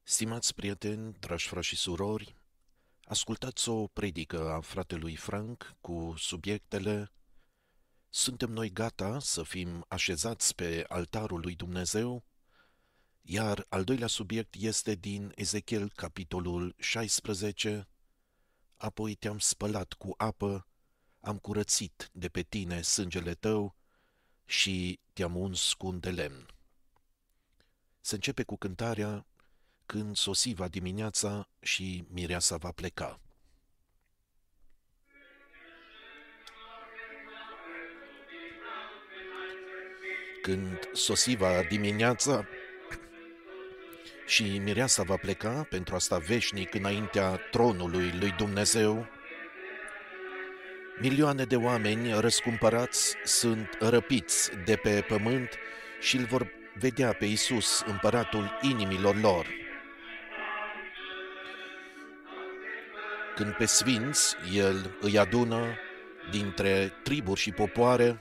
Stimați prieteni, dragi frați și surori, ascultați o predică a fratelui Frank cu subiectele Suntem noi gata să fim așezați pe altarul lui Dumnezeu? Iar al doilea subiect este din Ezechiel, capitolul 16, Apoi te-am spălat cu apă, am curățit de pe tine sângele tău și te-am uns cu un de lemn. Se începe cu cântarea Când sosi va dimineața și mireasa va pleca. Când sosi va dimineața și mireasa va pleca pentru a sta veșnic înaintea tronului lui Dumnezeu, milioane de oameni răscumpărați sunt răpiți de pe pământ și îl vor vedea pe Iisus, împăratul inimilor lor. Când pe sfinți El îi adună dintre triburi și popoare,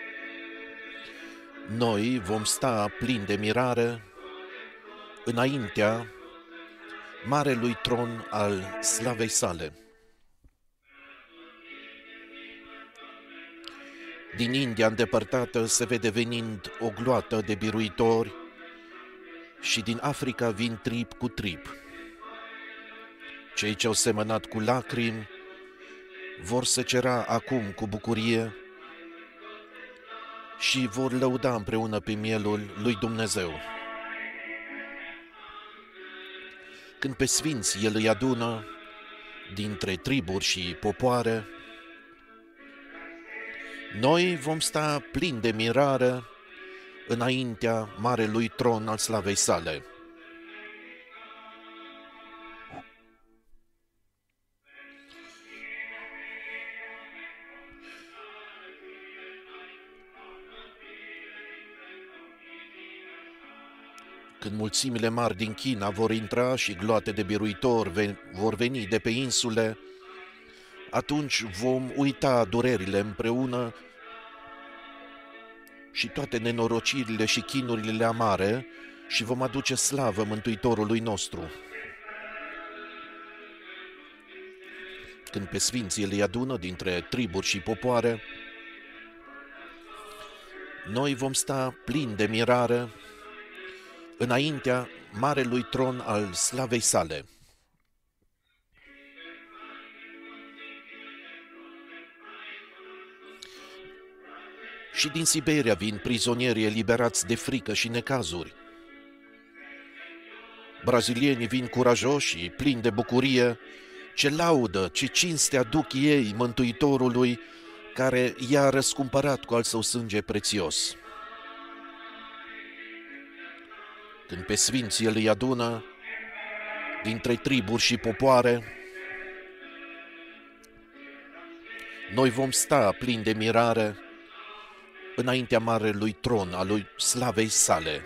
noi vom sta plini de mirare înaintea marelui tron al slavei sale. Din India îndepărtată se vede venind o gloată de biruitori și din Africa vin trib cu trib. Cei ce au semănat cu lacrimi vor secera acum cu bucurie și vor lăuda împreună pe mielul lui Dumnezeu. Când pe sfinți El îi adună dintre triburi și popoare, noi vom sta plini de mirare înaintea marelui tron al slavei sale. Când mulțimile mari din China vor intra și gloate de biruitori vor veni de pe insule, atunci vom uita durerile împreună și toate nenorocirile și chinurile amare și vom aduce slavă Mântuitorului nostru. Când pe sfinții îi adună dintre triburi și popoare, noi vom sta plini de mirare înaintea marelui tron al slavei sale. Și din Siberia vin prizonieri eliberați de frică și necazuri. Brazilienii vin curajoși și plini de bucurie, ce laudă, ce cinste aduc ei Mântuitorului, care i-a răscumpărat cu al său sânge prețios. Când pe sfinți El îi adună dintre triburi și popoare, noi vom sta plini de mirare înaintea marelui tron al lui slavei sale.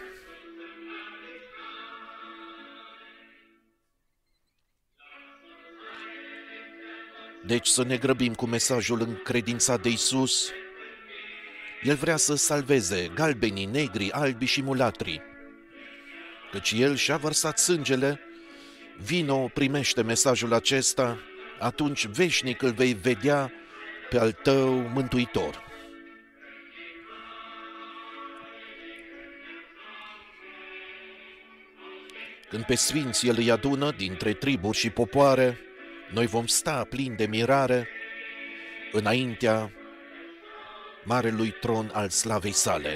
Deci să ne grăbim cu mesajul încredințat de Iisus. El vrea să salveze galbenii, negri, albi și mulatrii. Căci El și-a vărsat sângele, vino, primește mesajul acesta, atunci veșnic îl vei vedea pe al tău Mântuitor. Când pe sfinți El îi adună dintre triburi și popoare, noi vom sta plini de mirare înaintea marelui tron al slavei sale.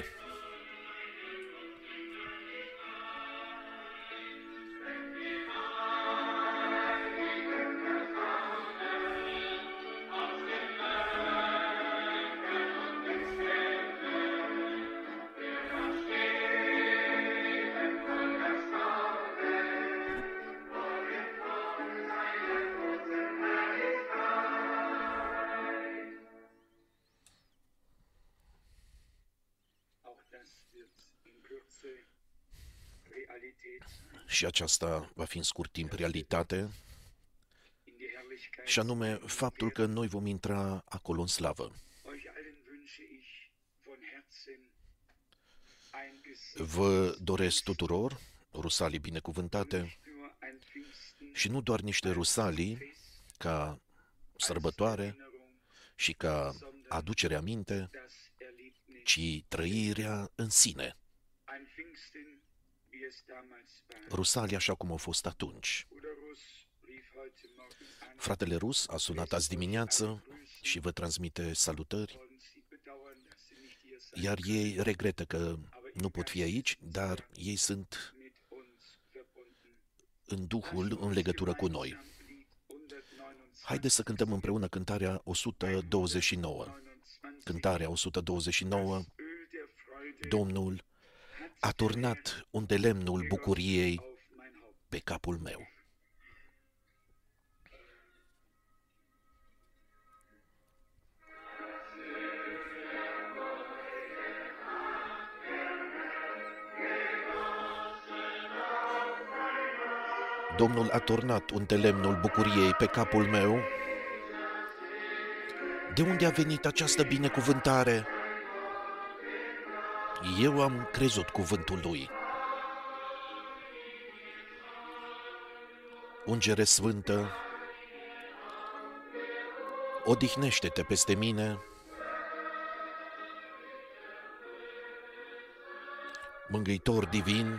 Și aceasta va fi în scurt timp realitate, și anume faptul că noi vom intra acolo în slavă. Vă doresc tuturor, rusalii binecuvântate, Și nu doar niște rusalii ca sărbătoare și ca aducere aminte, ci trăirea în sine. Rusalii așa cum au fost atunci. Fratele Rus a sunat azi dimineață și vă transmite salutări, iar ei regretă că nu pot fi aici, dar ei sunt în Duhul în legătură cu noi. Haideți să cântăm împreună cântarea 129. Cântarea 129, Domnul a turnat un de lemnul bucuriei pe capul meu. Domnul a turnat un de lemnul bucuriei pe capul meu. De unde a venit această binecuvântare? Eu am crezut cuvântul lui. Ungere Sfântă, odihnește-te peste mine. Mângâitor divin,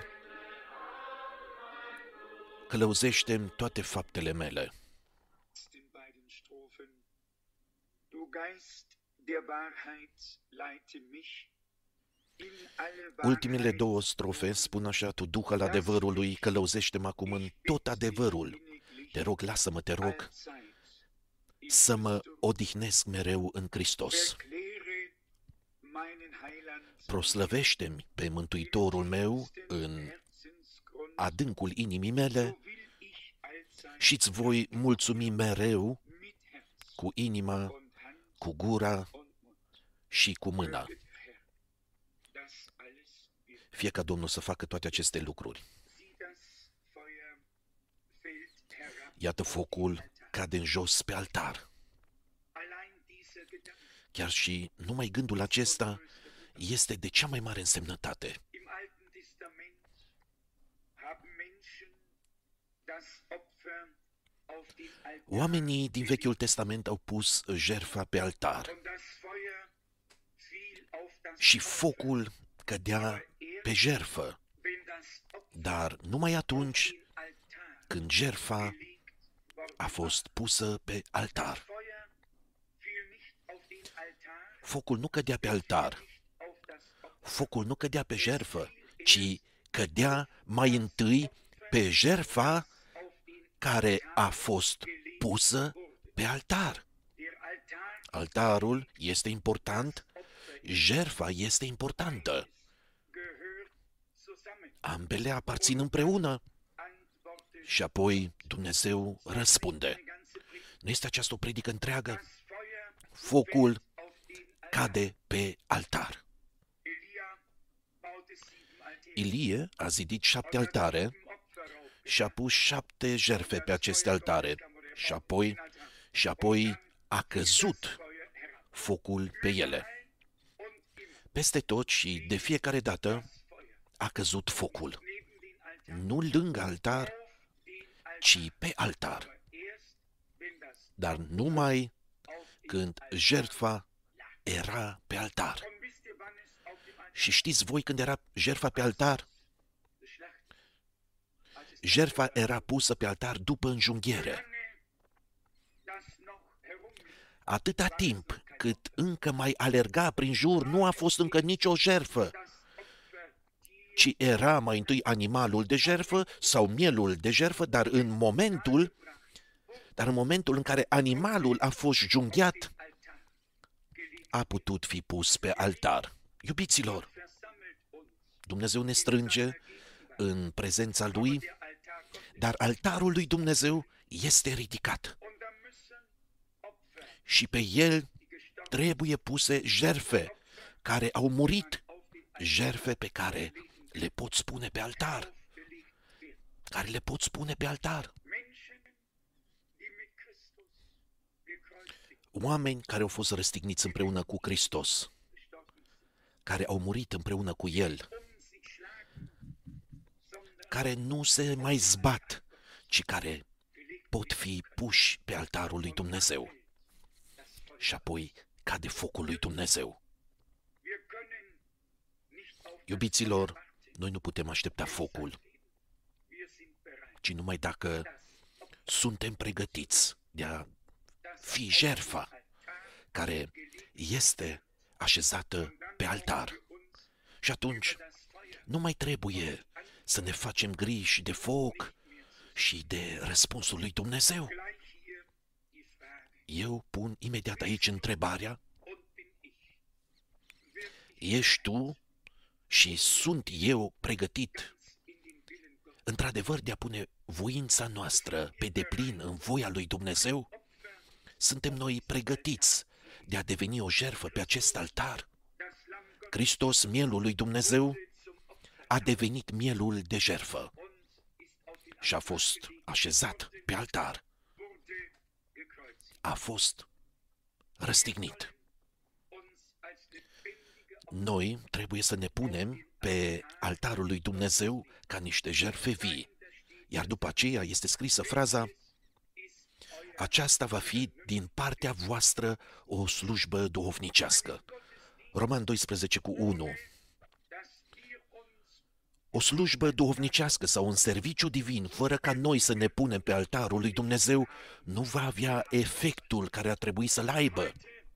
călăuzește-mi toate faptele mele. Ultimele două strofe spun așa: Tu, Duh al adevărului, călăuzește-mă acum în tot adevărul. Te rog, lasă-mă, te rog, să mă odihnesc mereu în Hristos. Proslăvește-mi pe Mântuitorul meu în adâncul inimii mele și-ți voi mulțumi mereu cu inima, cu gura și cu mâna. Fie ca Domnul să facă toate aceste lucruri. Iată, focul cade în jos pe altar. Chiar și numai gândul acesta este de cea mai mare însemnătate. Oamenii din Vechiul Testament au pus jertfa pe altar și focul cădea pe jertfă, dar numai atunci când jertfa a fost pusă pe altar. Focul nu cădea pe altar, focul nu cădea pe jertfă, ci cădea mai întâi pe jertfa care a fost pusă pe altar. Altarul este important, jertfa este importantă. Ambele aparțin împreună. Și apoi Dumnezeu răspunde. Nu este aceasta o predică întreagă? Focul cade pe altar. Ilie a zidit 7 altare și a pus 7 jertfe pe aceste altare și apoi a căzut focul pe ele. Peste tot și de fiecare dată a căzut focul. Nu lângă altar, ci pe altar. Dar numai când jertfa era pe altar. Și știți voi când era jertfa pe altar? Jertfa era pusă pe altar după înjunghiere. Atâta timp cât încă mai alerga prin jur, nu a fost încă nicio jertfă, ci era mai întâi animalul de jertfă sau mielul de jertfă, dar în momentul în care animalul a fost junghiat, a putut fi pus pe altar. Iubiților, Dumnezeu ne strânge în prezența Lui, dar altarul lui Dumnezeu este ridicat. Și pe el trebuie puse jertfe care au murit, jertfe pe care le poți pune pe altar. Care le poți pune pe altar. Oameni care au fost răstigniți împreună cu Hristos, care au murit împreună cu El, care nu se mai zbat, ci care pot fi puși pe altarul lui Dumnezeu și apoi cade focul lui Dumnezeu. Iubiților, noi nu putem aștepta focul, ci numai dacă suntem pregătiți de a fi jertfa care este așezată pe altar. Și atunci nu mai trebuie să ne facem griji de foc și de răspunsul lui Dumnezeu. Eu pun imediat aici întrebarea: ești tu și sunt eu pregătit într-adevăr de a pune voința noastră pe deplin în voia lui Dumnezeu? Suntem noi pregătiți de a deveni o jertfă pe acest altar? Hristos, mielul lui Dumnezeu, a devenit mielul de jertfă și a fost așezat pe altar. A fost răstignit. Noi trebuie să ne punem pe altarul lui Dumnezeu ca niște jertfe vii. Iar după aceea este scrisă fraza: aceasta va fi din partea voastră o slujbă duhovnicească. Roman 12:1. O slujbă duhovnicească sau un serviciu divin, fără ca noi să ne punem pe altarul lui Dumnezeu, nu va avea efectul care ar trebui să-l aibă.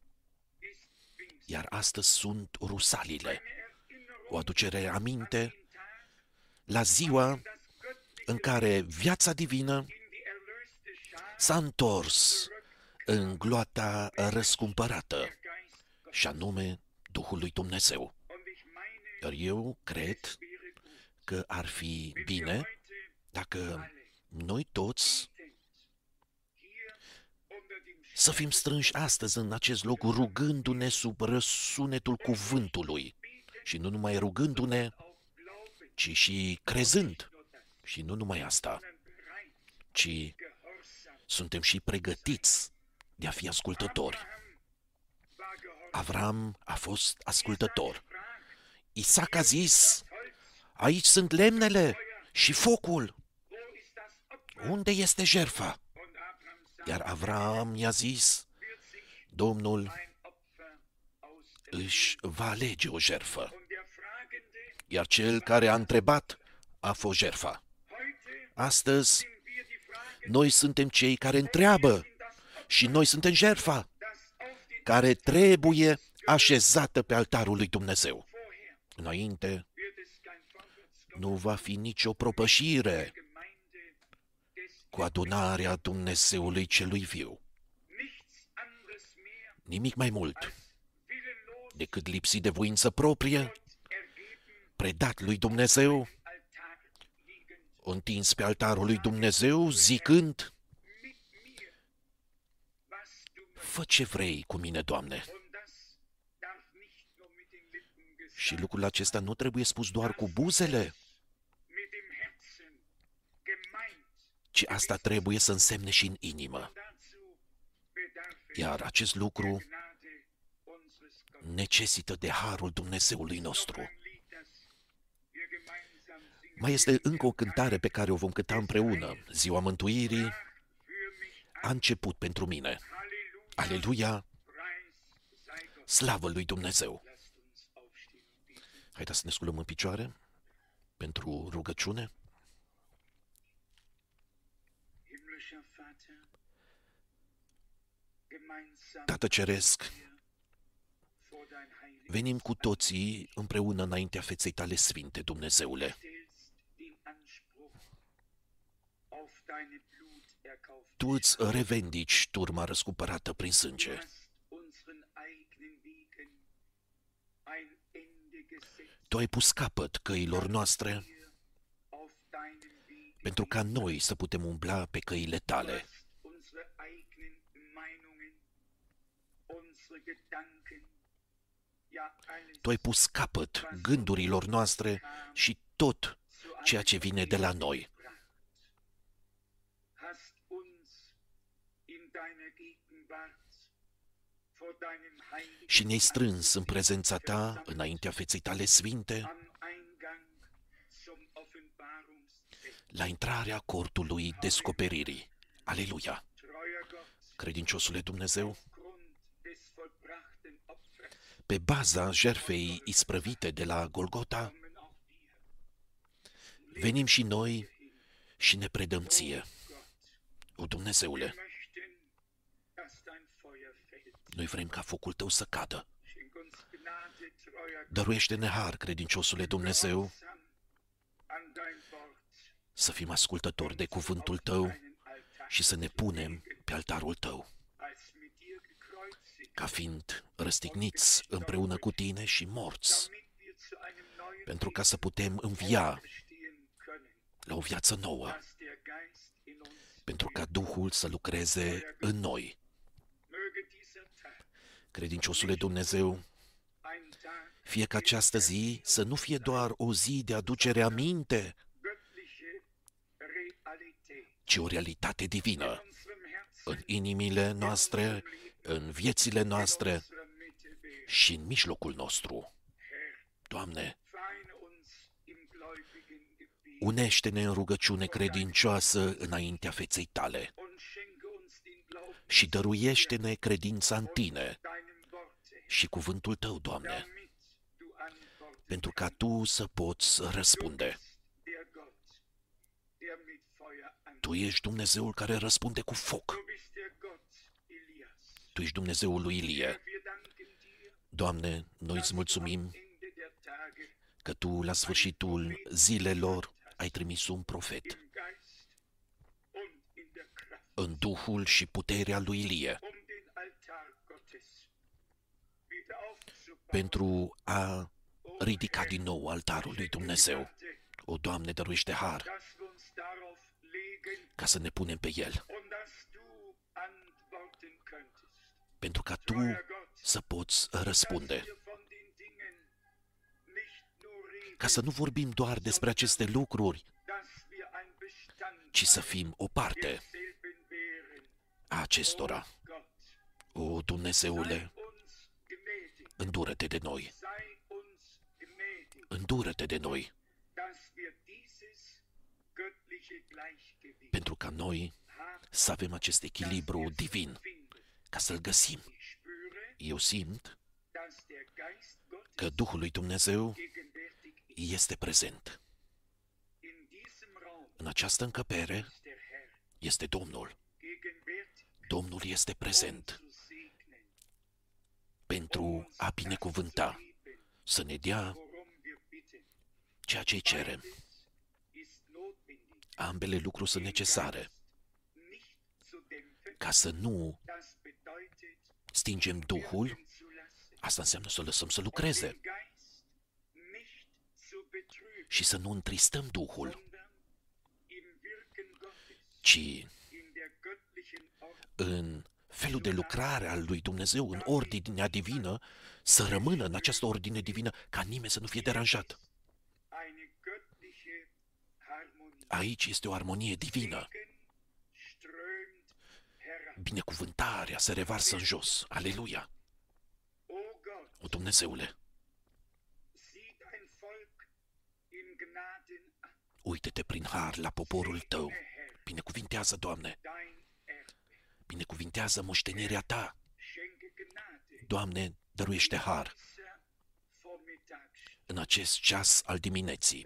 Iar astăzi sunt rusalile, o aducere aminte la ziua în care viața divină s-a întors în gloata răscumpărată, și anume Duhul lui Dumnezeu. Iar eu cred că ar fi bine dacă noi toți să fim strânși astăzi în acest loc, rugându-ne sub răsunetul cuvântului. Și nu numai rugându-ne, ci și crezând. Și nu numai asta, ci suntem și pregătiți de a fi ascultători. Avram a fost ascultător. Isaac a zis: aici sunt lemnele și focul. Unde este jertfa? Iar Avram i-a zis: Domnul își va alege o jertfă. Iar cel care a întrebat a fost jertfa. Astăzi, noi suntem cei care întreabă și noi suntem jertfa care trebuie așezată pe altarul lui Dumnezeu. Înainte, nu va fi nicio propășire cu adunarea Dumnezeului celui viu. Nimic mai mult decât lipsit de voință proprie, predat lui Dumnezeu, întins pe altarul lui Dumnezeu, zicând: fă ce vrei cu mine, Doamne. Și lucrul acesta nu trebuie spus doar cu buzele, ci asta trebuie să însemne și în inimă. Iar acest lucru necesită de harul Dumnezeului nostru. Mai este încă o cântare pe care o vom cânta împreună. Ziua Mântuirii a început pentru mine. Aleluia! Slavă lui Dumnezeu! Haideți să ne sculăm în picioare pentru rugăciune. Tată Ceresc, venim cu toții împreună înaintea feței tale sfinte, Dumnezeule. Tu îți revendici turma răscumpărată prin sânge. Tu ai pus capăt căilor noastre pentru ca noi să putem umbla pe căile tale. Tu ai pus capăt gândurilor noastre și tot ceea ce vine de la noi. Și ne-ai strâns în prezența ta, înaintea feței tale sfinte, la intrarea cortului descoperirii. Aleluia! Credinciosule Dumnezeu, pe baza jertfei isprăvite de la Golgota, venim și noi și ne predăm ție. O, Dumnezeule, noi vrem ca focul tău să cadă. Dăruiește-ne har, credinciosule Dumnezeu, să fim ascultători de cuvântul tău și să ne punem pe altarul tău, ca fiind răstigniți împreună cu tine și morți, pentru ca să putem învia la o viață nouă, pentru ca Duhul să lucreze în noi. Credinciosule Dumnezeu, fie ca această zi să nu fie doar o zi de aducere aminte, ci o realitate divină în inimile noastre, în viețile noastre și în mijlocul nostru. Doamne, unește-ne în rugăciune credincioasă înaintea feței tale și dăruiește-ne credința în tine și cuvântul tău, Doamne, pentru ca tu să poți răspunde. Tu ești Dumnezeul care răspunde cu foc. Tu ești Dumnezeul lui Ilie. Doamne, noi îți mulțumim că Tu, la sfârșitul zilelor, ai trimis un profet în Duhul și puterea lui Ilie pentru a ridica din nou altarul lui Dumnezeu. O, Doamne, dăruiește har ca să ne punem pe el, pentru ca Tu să poți răspunde, ca să nu vorbim doar despre aceste lucruri, ci să fim o parte a acestora. O, Dumnezeule, îndură-te de noi, îndură-te de noi, pentru ca noi să avem acest echilibru divin, ca să-l găsim. Eu simt că Duhul lui Dumnezeu este prezent. În această încăpere este Domnul. Domnul este prezent pentru a binecuvânta, să ne dea ceea ce-i cerem. Ambele lucruri sunt necesare ca să nu stingem Duhul. Asta înseamnă să o lăsăm să lucreze și să nu întristăm Duhul, ci în felul de lucrare al lui Dumnezeu, în ordinea divină, să rămână în această ordine divină, ca nimeni să nu fie deranjat. Aici este o armonie divină. Binecuvântarea se revarsă în jos. Aleluia! O, Dumnezeule, uită-te prin har la poporul Tău. Binecuvintează, Doamne! Binecuvintează moștenirea Ta. Doamne, dăruiește har în acest ceas al dimineții,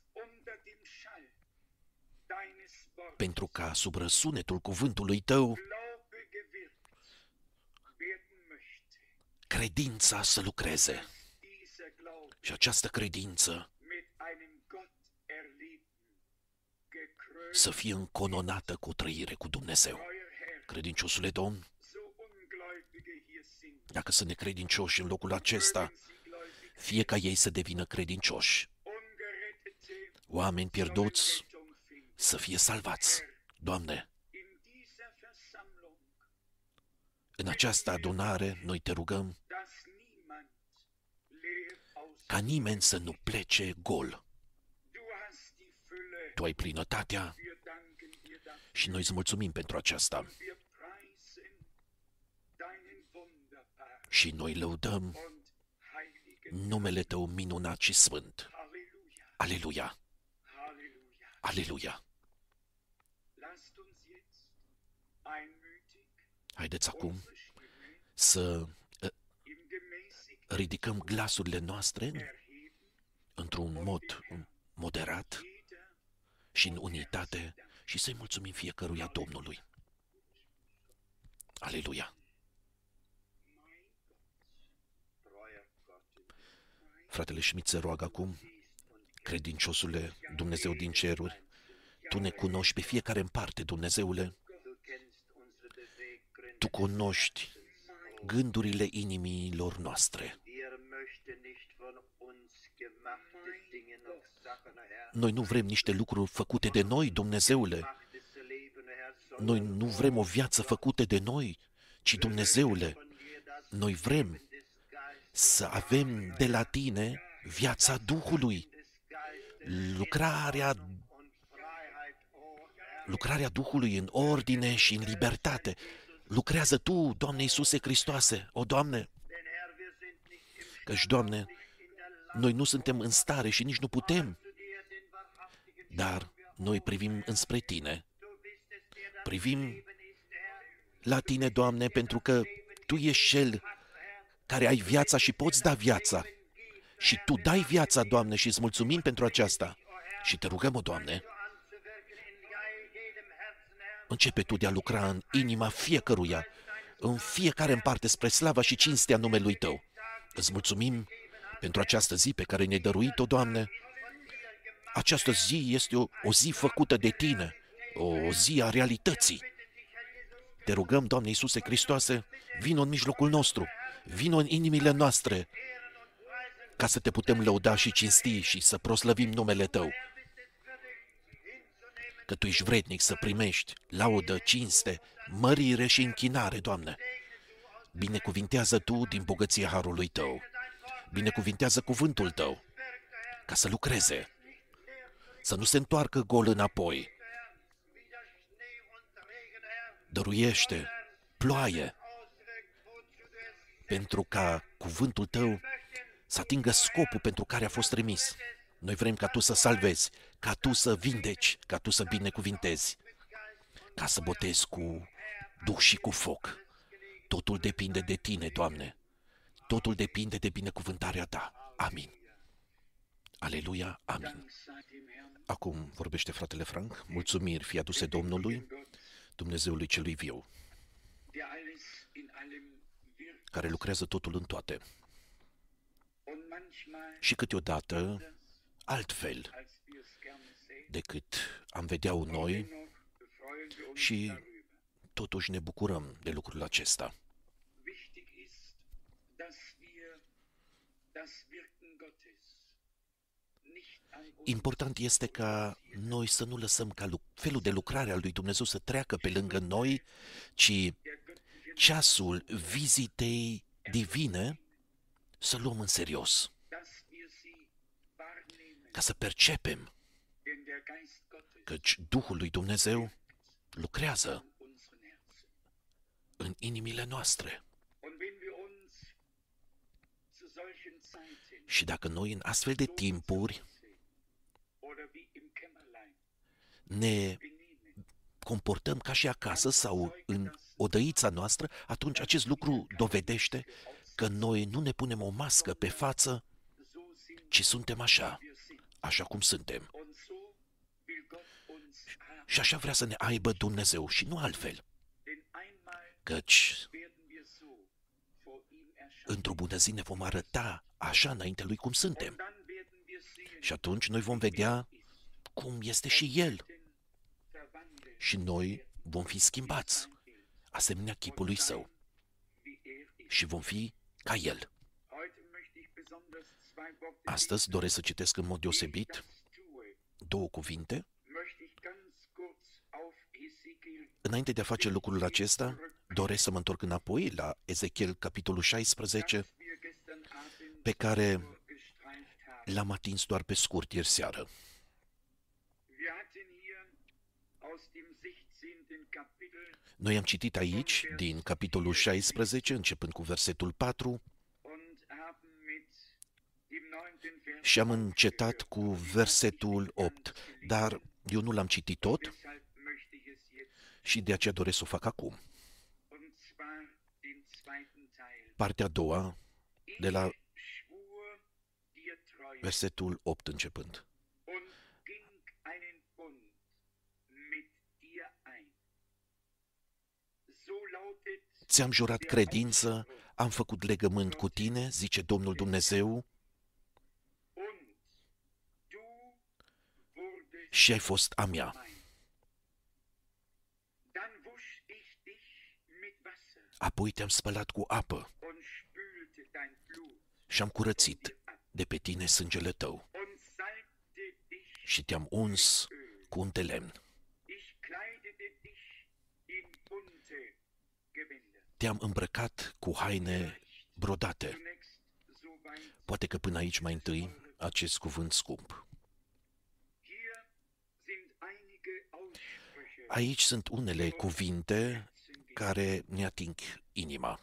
pentru ca sub răsunetul cuvântului Tău credința să lucreze și această credință să fie încononată cu o trăire cu Dumnezeu. Credinciosule Domn, dacă sunt necredincioși în locul acesta, fie ca ei să devină credincioși. Oameni pierduți să fie salvați. Doamne, în această adunare noi Te rugăm ca nimeni să nu plece gol. Tu ai plinătatea și noi îți mulțumim pentru aceasta. Și noi lăudăm numele Tău minunat și sfânt. Aleluia! Aleluia! Haideți acum să ridicăm glasurile noastre într-un mod moderat și în unitate și să-i mulțumim fiecăruia Domnului. Aleluia! Fratele Schmidt se roagă acum: credinciosule Dumnezeu din ceruri, Tu ne cunoști pe fiecare în parte, Dumnezeule. Tu cunoști gândurile inimilor noastre. Noi nu vrem niște lucruri făcute de noi, Dumnezeule. Noi nu vrem o viață făcută de noi, ci, Dumnezeule, noi vrem să avem de la Tine viața Duhului, lucrarea Duhului în ordine și în libertate. Lucrează Tu, Doamne Iisuse Hristoase, o Doamne, căci, Doamne, noi nu suntem în stare și nici nu putem, dar noi privim înspre Tine. Privim la Tine, Doamne, pentru că Tu ești Cel care ai viața și poți da viața. Și Tu dai viața, Doamne, și îți mulțumim pentru aceasta. Și Te rugăm, o Doamne, începe Tu de a lucra în inima fiecăruia, în fiecare în parte, spre slava și cinstea numelui Tău. Îți mulțumim pentru această zi pe care ne-ai dăruit-o, Doamne. Această zi este o zi făcută de Tine, o zi a realității. Te rugăm, Doamne Iisuse Hristoase, vino în mijlocul nostru, vino în inimile noastre, ca să Te putem lăuda și cinsti și să proslăvim numele Tău. Că Tu ești vrednic să primești laudă, cinste, mărire și închinare, Doamne. Binecuvintează Tu din bogăția harului Tău. Binecuvintează cuvântul Tău, ca să lucreze, să nu se întoarcă gol înapoi. Dăruiește ploaie pentru ca cuvântul Tău să atingă scopul pentru care a fost trimis. Noi vrem ca Tu să salvezi, ca Tu să vindeci, ca Tu să binecuvintezi, ca să botezi cu Duh și cu foc. Totul depinde de Tine, Doamne. Totul depinde de binecuvântarea Ta. Amin. Aleluia, amin. Acum vorbește fratele Frank. Mulțumiri fie aduse Domnului, Dumnezeului celui viu, care lucrează totul în toate. Și câteodată altfel decât am vedea-o noi, și totuși ne bucurăm de lucrul acesta. Important este ca noi să nu lăsăm ca felul de lucrare al lui Dumnezeu să treacă pe lângă noi, ci ceasul vizitei divine să luăm în serios, ca să percepem căci Duhul lui Dumnezeu lucrează în inimile noastre. Și dacă noi în astfel de timpuri ne comportăm ca și acasă sau în odăița noastră, atunci acest lucru dovedește că noi nu ne punem o mască pe față, ci suntem așa cum suntem. Și așa vrea să ne aibă Dumnezeu și nu altfel. Căci într-o bună zi ne vom arăta așa înainte Lui cum suntem. Și atunci noi vom vedea cum este și El. Și noi vom fi schimbați, asemenea chipului Său. Și vom fi ca El. Astăzi doresc să citesc în mod deosebit două cuvinte. Înainte de a face lucrul acesta, doresc să mă întorc înapoi la Ezechiel, capitolul 16, pe care l-am atins doar pe scurt ieri seară. Noi am citit aici, din capitolul 16, începând cu versetul 4, și am încetat cu versetul 8, dar eu nu l-am citit tot, Și de aceea doresc să o fac acum. Partea a doua, de la versetul 8 începând. Ți-am jurat credință, am făcut legământ cu tine, zice Domnul Dumnezeu, și ai fost a mea. Apoi te-am spălat cu apă și am curățit de pe tine sângele tău și te-am uns cu un de lemn. Te-am îmbrăcat cu haine brodate. Poate că până aici mai întâi acest cuvânt scump. Aici sunt unele cuvinte care ne ating inima.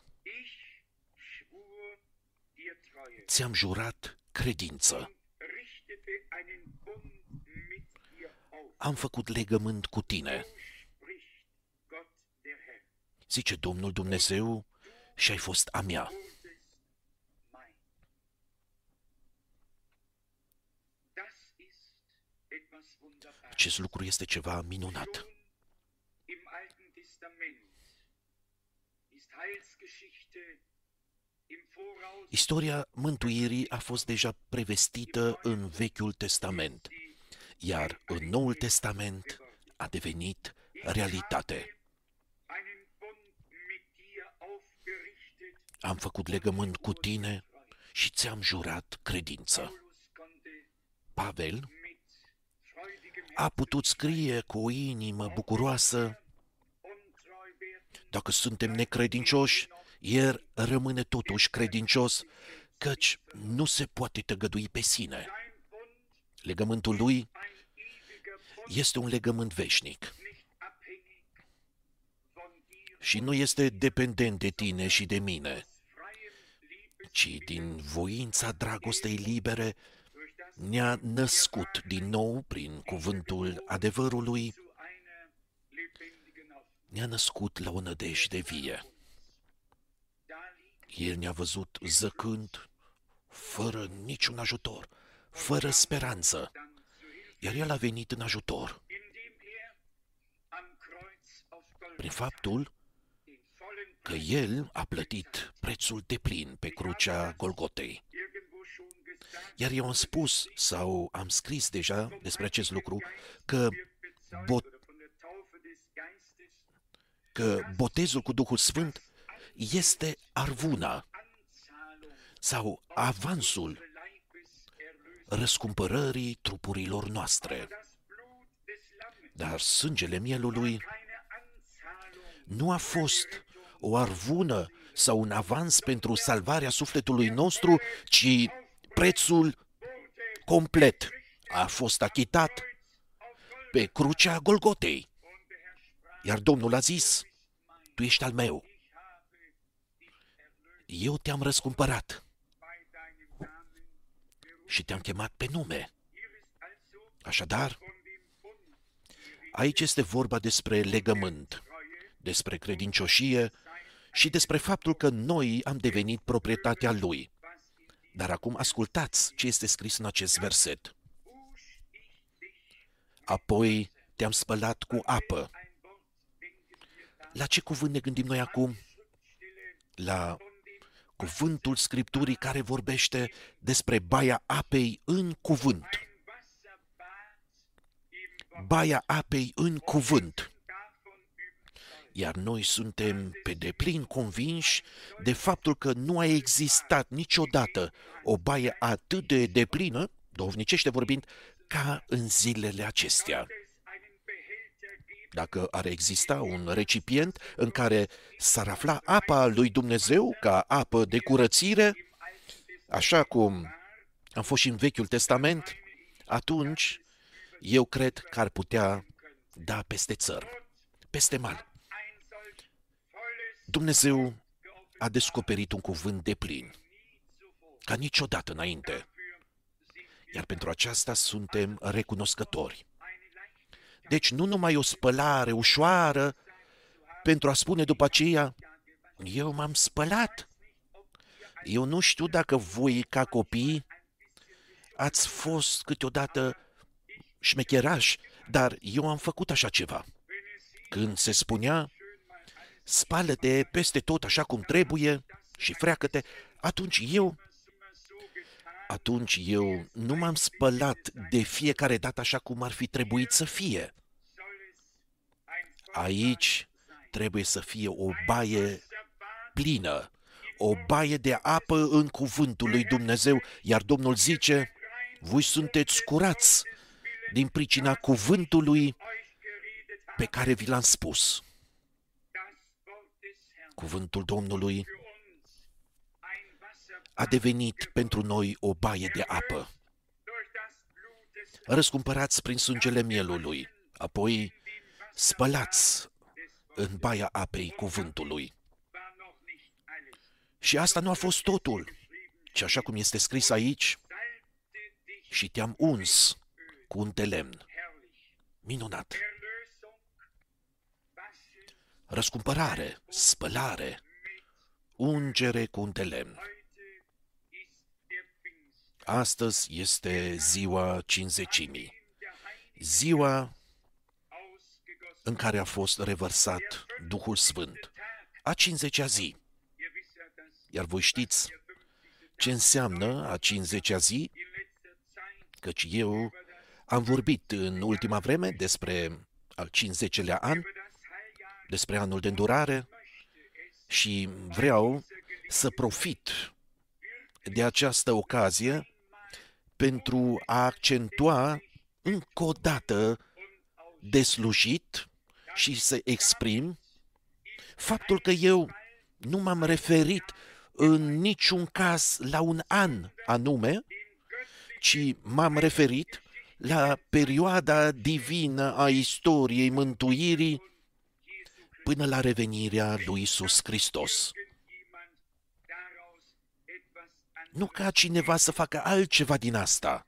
Ți-am jurat credință. Am făcut legământ cu tine, zice Domnul Dumnezeu, și ai fost a mea. Acest lucru este ceva minunat. Istoria mântuirii a fost deja prevestită în Vechiul Testament, iar în Noul Testament a devenit realitate. Am făcut legământ cu tine și ți-am jurat credință. Pavel a putut scrie cu o inimă bucuroasă: dacă suntem necredincioși, el rămâne totuși credincios, căci nu se poate tăgădui pe sine. Legământul lui este un legământ veșnic și nu este dependent de tine și de mine, ci din voința dragostei libere ne-a născut din nou prin cuvântul adevărului, ne-a născut la o nădejde vie. El ne-a văzut zăcând, fără niciun ajutor, fără speranță, iar El a venit în ajutor. Prin faptul că El a plătit prețul deplin pe crucea Golgotei. Iar eu am spus sau am scris deja despre acest lucru că botezul cu Duhul Sfânt este arvuna sau avansul răscumpărării trupurilor noastre. Dar sângele mielului nu a fost o arvună sau un avans pentru salvarea sufletului nostru, ci prețul complet a fost achitat pe crucea Golgotei. Iar Domnul a zis: tu ești al meu. Eu te-am răscumpărat și te-am chemat pe nume. Așadar, aici este vorba despre legământ, despre credincioșie și despre faptul că noi am devenit proprietatea Lui. Dar acum ascultați ce este scris în acest verset. Apoi te-am spălat cu apă. La ce cuvânt ne gândim noi acum? La cuvântul Scripturii care vorbește despre baia apei în cuvânt. Baia apei în cuvânt. Iar noi suntem pe deplin convinși de faptul că nu a existat niciodată o baie atât de deplină, duhovnicește vorbind, ca în zilele acestea. Dacă ar exista un recipient în care s-ar afla apa lui Dumnezeu ca apă de curățire, așa cum am fost și în Vechiul Testament, atunci eu cred că ar putea da peste țări, peste mal. Dumnezeu a descoperit un cuvânt deplin, ca niciodată înainte, iar pentru aceasta suntem recunoscători. Deci nu numai o spălare ușoară, pentru a spune după aceea, eu m-am spălat. Eu nu știu dacă voi, ca copii, ați fost câteodată șmecherași, dar eu am făcut așa ceva. Când se spunea, spală-te peste tot așa cum trebuie și freacă-te, atunci eu nu m-am spălat de fiecare dată așa cum ar fi trebuit să fie. Aici trebuie să fie o baie plină, o baie de apă în cuvântul lui Dumnezeu, iar Domnul zice, voi sunteți curați din pricina cuvântului pe care vi l-am spus. Cuvântul Domnului a devenit pentru noi o baie de apă. Răscumpărați prin sângele mielului, apoi spălați în baia apei cuvântului. Și asta nu a fost totul, ci așa cum este scris aici, și te-am uns cu un de lemn. Minunat! Răscumpărare, spălare, ungere cu un de lemn. Astăzi este ziua Cincizecimii, ziua în care a fost revărsat Duhul Sfânt, a 50-a zi. Iar voi știți ce înseamnă a 50-a zi? Căci eu am vorbit în ultima vreme despre al 50-lea an, despre anul de îndurare și vreau să profit de această ocazie pentru a accentua încă o dată de slujit și să exprim faptul că eu nu m-am referit în niciun caz la un an anume, ci m-am referit la perioada divină a istoriei mântuirii până la revenirea lui Iisus Hristos. Nu ca cineva să facă altceva din asta.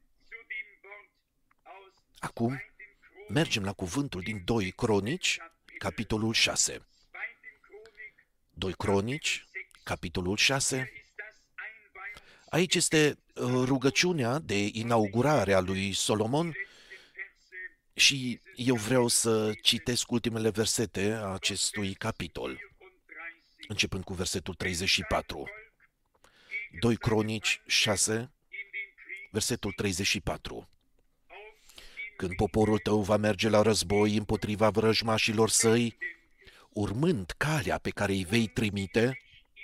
Acum mergem la cuvântul din 2 Cronici, capitolul 6. 2 Cronici, capitolul 6. Aici este rugăciunea de inaugurare a lui Solomon și eu vreau să citesc ultimele versete a acestui capitol, începând cu versetul 34. 2 Cronici 6, versetul 34. Când poporul tău va merge la război împotriva vrăjmașilor săi, urmând calea pe care îi vei trimite,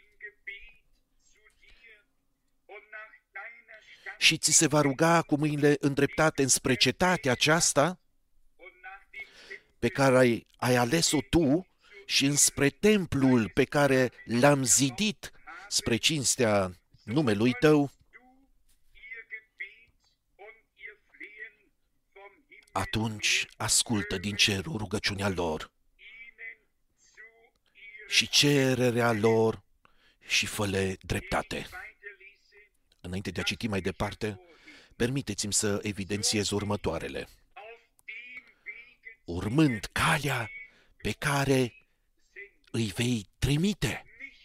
și ți se va ruga cu mâinile îndreptate înspre cetatea aceasta pe care ai ales-o tu și înspre templul pe care l-am zidit spre cinstea numelui tău, atunci ascultă din cerul rugăciunea lor și cererea lor și fă-le dreptate. Înainte de a citi mai departe, permiteți-mi să evidențiez următoarele. Urmând calea pe care îi vei trimite,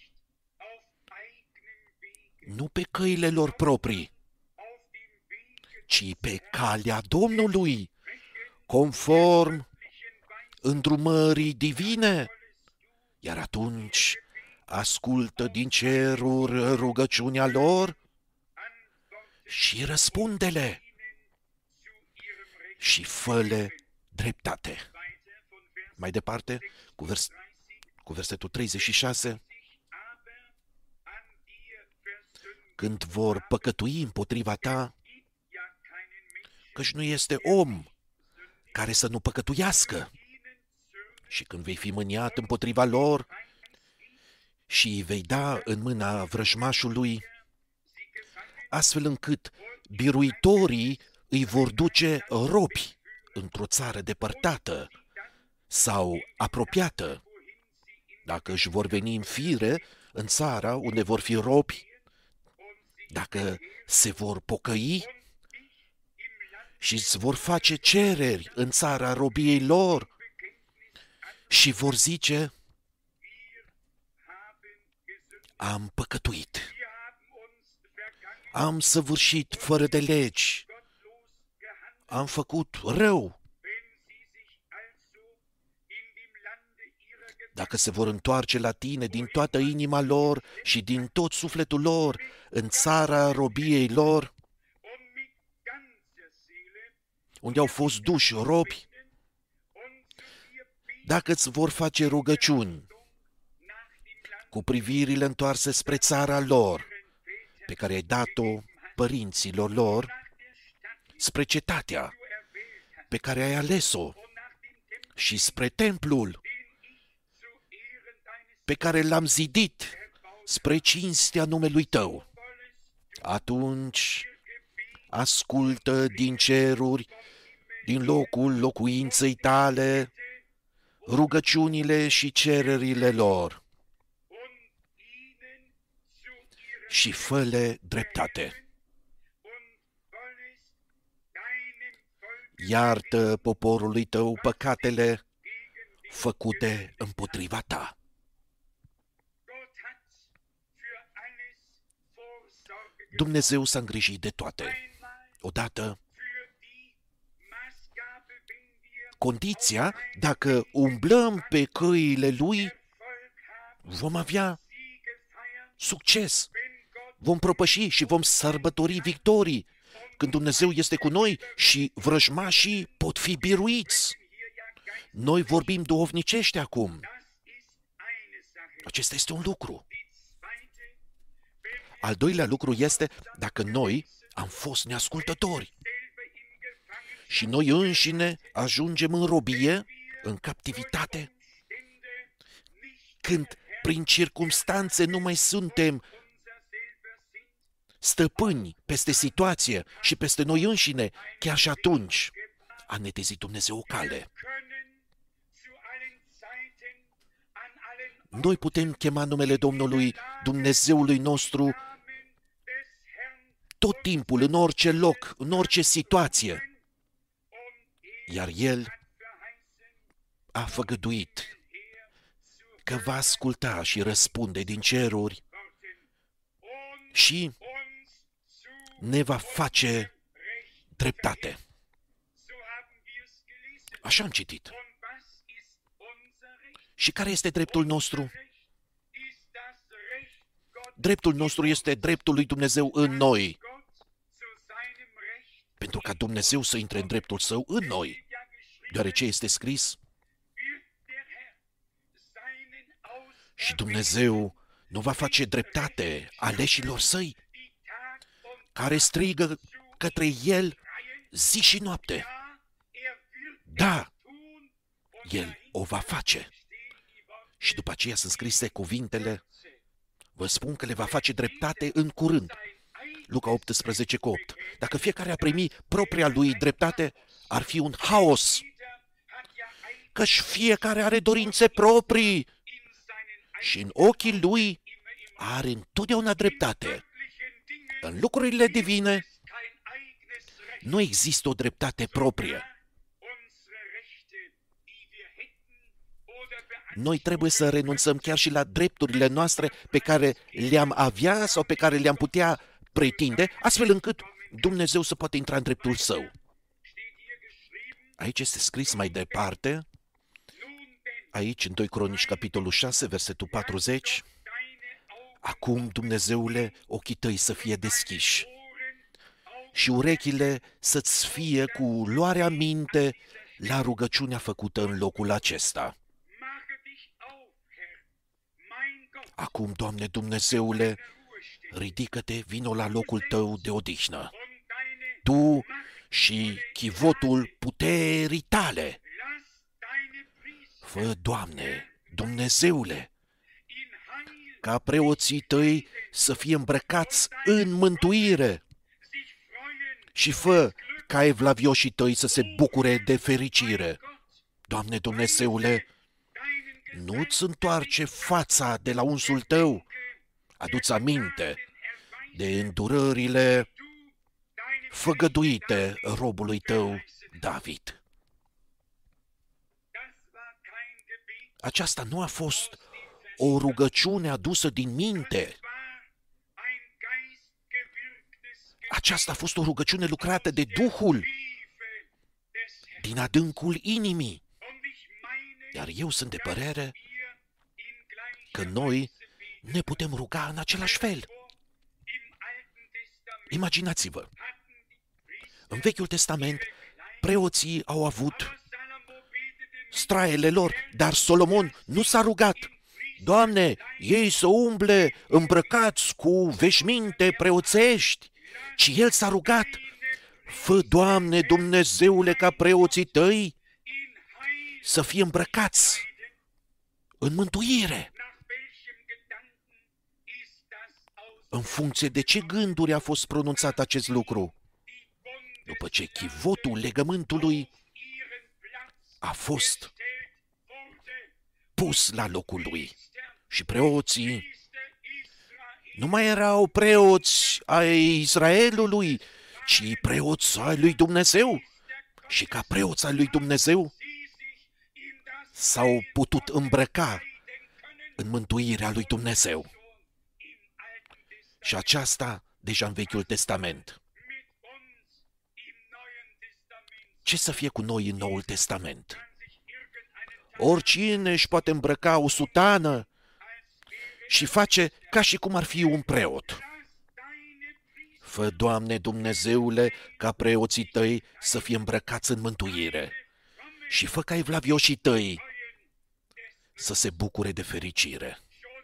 nu pe căile lor proprii, ci pe calea Domnului, conform îndrumării divine. Iar atunci ascultă din ceruri rugăciunea lor și răspunde-le și fă-le dreptate. Mai departe, cu versetul 36, când vor păcătui împotriva ta, căci nu este om care să nu păcătuiască, și când vei fi mâniat împotriva lor și îi vei da în mâna vrăjmașului, astfel încât biruitorii îi vor duce robi într-o țară depărtată sau apropiată. Dacă își vor veni în fire în țara unde vor fi robi, dacă se vor pocăi și îți vor face cereri în țara robiei lor și vor zice, am păcătuit, am săvârșit fără de legi, am făcut rău. Dacă se vor întoarce la tine din toată inima lor și din tot sufletul lor în țara robiei lor, unde au fost duși robi, dacă îți vor face rugăciuni cu privirile întoarse spre țara lor, pe care ai dat-o părinților lor, spre cetatea pe care ai ales-o și spre templul pe care l-am zidit spre cinstea numelui tău, atunci ascultă din ceruri, din locul locuinței tale, rugăciunile și cererile lor și fă-le dreptate. Iartă poporului tău păcatele făcute împotriva ta. Dumnezeu s-a îngrijit de toate. Odată, condiția, dacă umblăm pe căile Lui, vom avea succes, vom propăși și vom sărbători victorii, când Dumnezeu este cu noi și vrăjmașii pot fi biruiți. Noi vorbim duhovnicește acum. Acesta este un lucru. Al doilea lucru este dacă noi am fost neascultători și noi înșine ajungem în robie, în captivitate, când prin circumstanțe nu mai suntem stăpâni peste situație și peste noi înșine, chiar și atunci a netezit Dumnezeu o cale. Noi putem chema numele Domnului, Dumnezeului nostru, tot timpul, în orice loc, în orice situație. Iar El a făgăduit că va asculta și răspunde din ceruri și ne va face dreptate. Așa am citit. Și care este dreptul nostru? Dreptul nostru este dreptul lui Dumnezeu în noi. Pentru ca Dumnezeu să intre în dreptul Său în noi. Deoarece este scris: și Dumnezeu nu va face dreptate aleșilor Săi, care strigă către El zi și noapte. Da, El o va face. Și după aceea sunt scrise cuvintele: vă spun că le va face dreptate în curând. Luca 18:8. Dacă fiecare a primi propria lui dreptate, ar fi un haos. Căci fiecare are dorințe proprii și în ochii lui are întotdeauna dreptate. În lucrurile divine nu există o dreptate proprie. Noi trebuie să renunțăm chiar și la drepturile noastre pe care le-am avea sau pe care le-am putea pretinde, astfel încât Dumnezeu să poată intra în dreptul Său. Aici este scris mai departe, aici în 2 Cronici, capitolul 6, versetul 40, acum, Dumnezeule, ochii tăi să fie deschiși și urechile să-ți fie cu luarea minte la rugăciunea făcută în locul acesta. Acum, Doamne Dumnezeule, ridică-te, vino la locul tău de odihnă. Tu și chivotul puterii tale. Fă, Doamne, Dumnezeule, ca preoții tăi să fie îmbrăcați în mântuire și fă ca evlavioșii tăi să se bucure de fericire. Doamne Dumnezeule, nu-ți întoarce fața de la unsul tău, adu-ți aminte de îndurările făgăduite robului tău David. Aceasta nu a fost o rugăciune adusă din minte. Aceasta a fost o rugăciune lucrată de Duhul din adâncul inimii. Iar eu sunt de părere că noi ne putem ruga în același fel. Imaginați-vă, în Vechiul Testament, preoții au avut straele lor, dar Solomon nu s-a rugat. Doamne, ei să umble îmbrăcați cu veșminte preoțești, ci el s-a rugat. Fă, Doamne, Dumnezeule, ca preoții tăi să fie îmbrăcați în mântuire. În funcție de ce gânduri a fost pronunțat acest lucru? După ce chivotul legământului a fost pus la locul lui și preoții nu mai erau preoți ai Israelului, ci preoți ai lui Dumnezeu. Și ca preoți ai lui Dumnezeu s-au putut îmbrăca în mântuirea lui Dumnezeu. Și aceasta deja în Vechiul Testament. Ce să fie cu noi în Noul Testament? Oricine își poate îmbrăca o sutană și face ca și cum ar fi un preot. Fă, Doamne Dumnezeule, ca preoții tăi să fie îmbrăcați în mântuire și fă ca evlavioșii tăi să se bucure de fericire.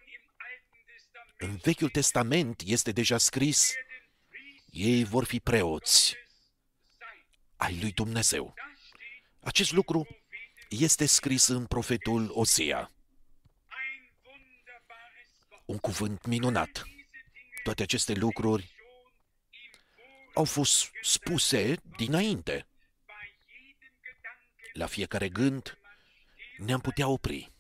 În Vechiul Testament este deja scris, ei vor fi preoți ai lui Dumnezeu. Acest lucru este scris în profetul Osea. Un cuvânt minunat. Toate aceste lucruri au fost spuse dinainte. La fiecare gând ne-am putea opri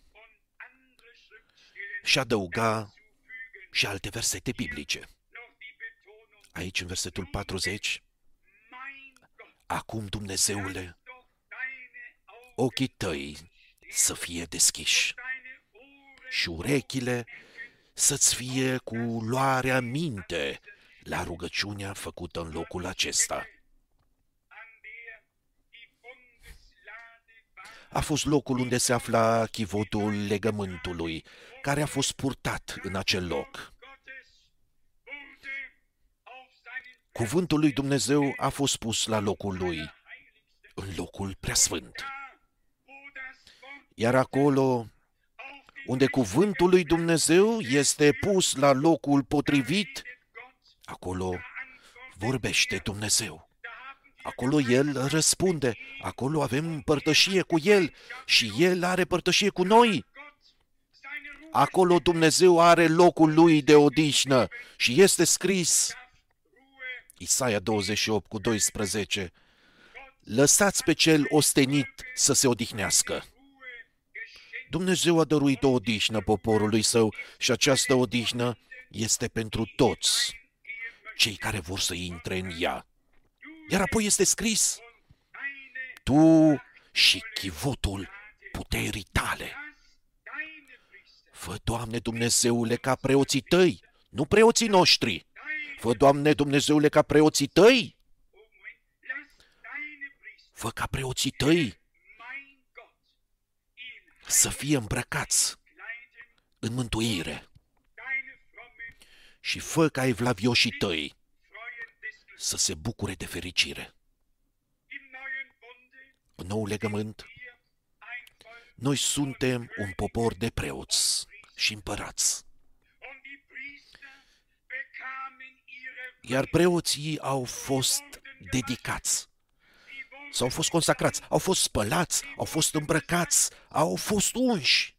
și adăuga și alte versete biblice. Aici, în versetul 40, acum, Dumnezeule, ochii tăi să fie deschiși și urechile să-ți fie cu luarea minte la rugăciunea făcută în locul acesta. A fost locul unde se afla chivotul legământului, care a fost purtat în acel loc. Cuvântul lui Dumnezeu a fost pus la locul lui, în locul preasfânt. Iar acolo unde cuvântul lui Dumnezeu este pus la locul potrivit, acolo vorbește Dumnezeu. Acolo El răspunde, acolo avem părtășie cu El și El are părtășie cu noi. Acolo Dumnezeu are locul Lui de odihnă și este scris, Isaia 28:12, lăsați pe cel ostenit să se odihnească. Dumnezeu a dăruit o odihnă poporului Său și această odihnă este pentru toți cei care vor să intre în ea. Iar apoi este scris, tu și chivotul puterii tale. Fă, Doamne Dumnezeule, ca preoții tăi, nu preoții noștri. Fă, Doamne Dumnezeule, ca preoții tăi. Fă ca preoții tăi să fie îmbrăcați în mântuire. Și fă ca evlavioșii tăi să se bucure de fericire. În nou legământ, noi suntem un popor de preoți și împărați. Iar preoții au fost dedicați, s-au fost consacrați, au fost spălați, au fost îmbrăcați, au fost unși.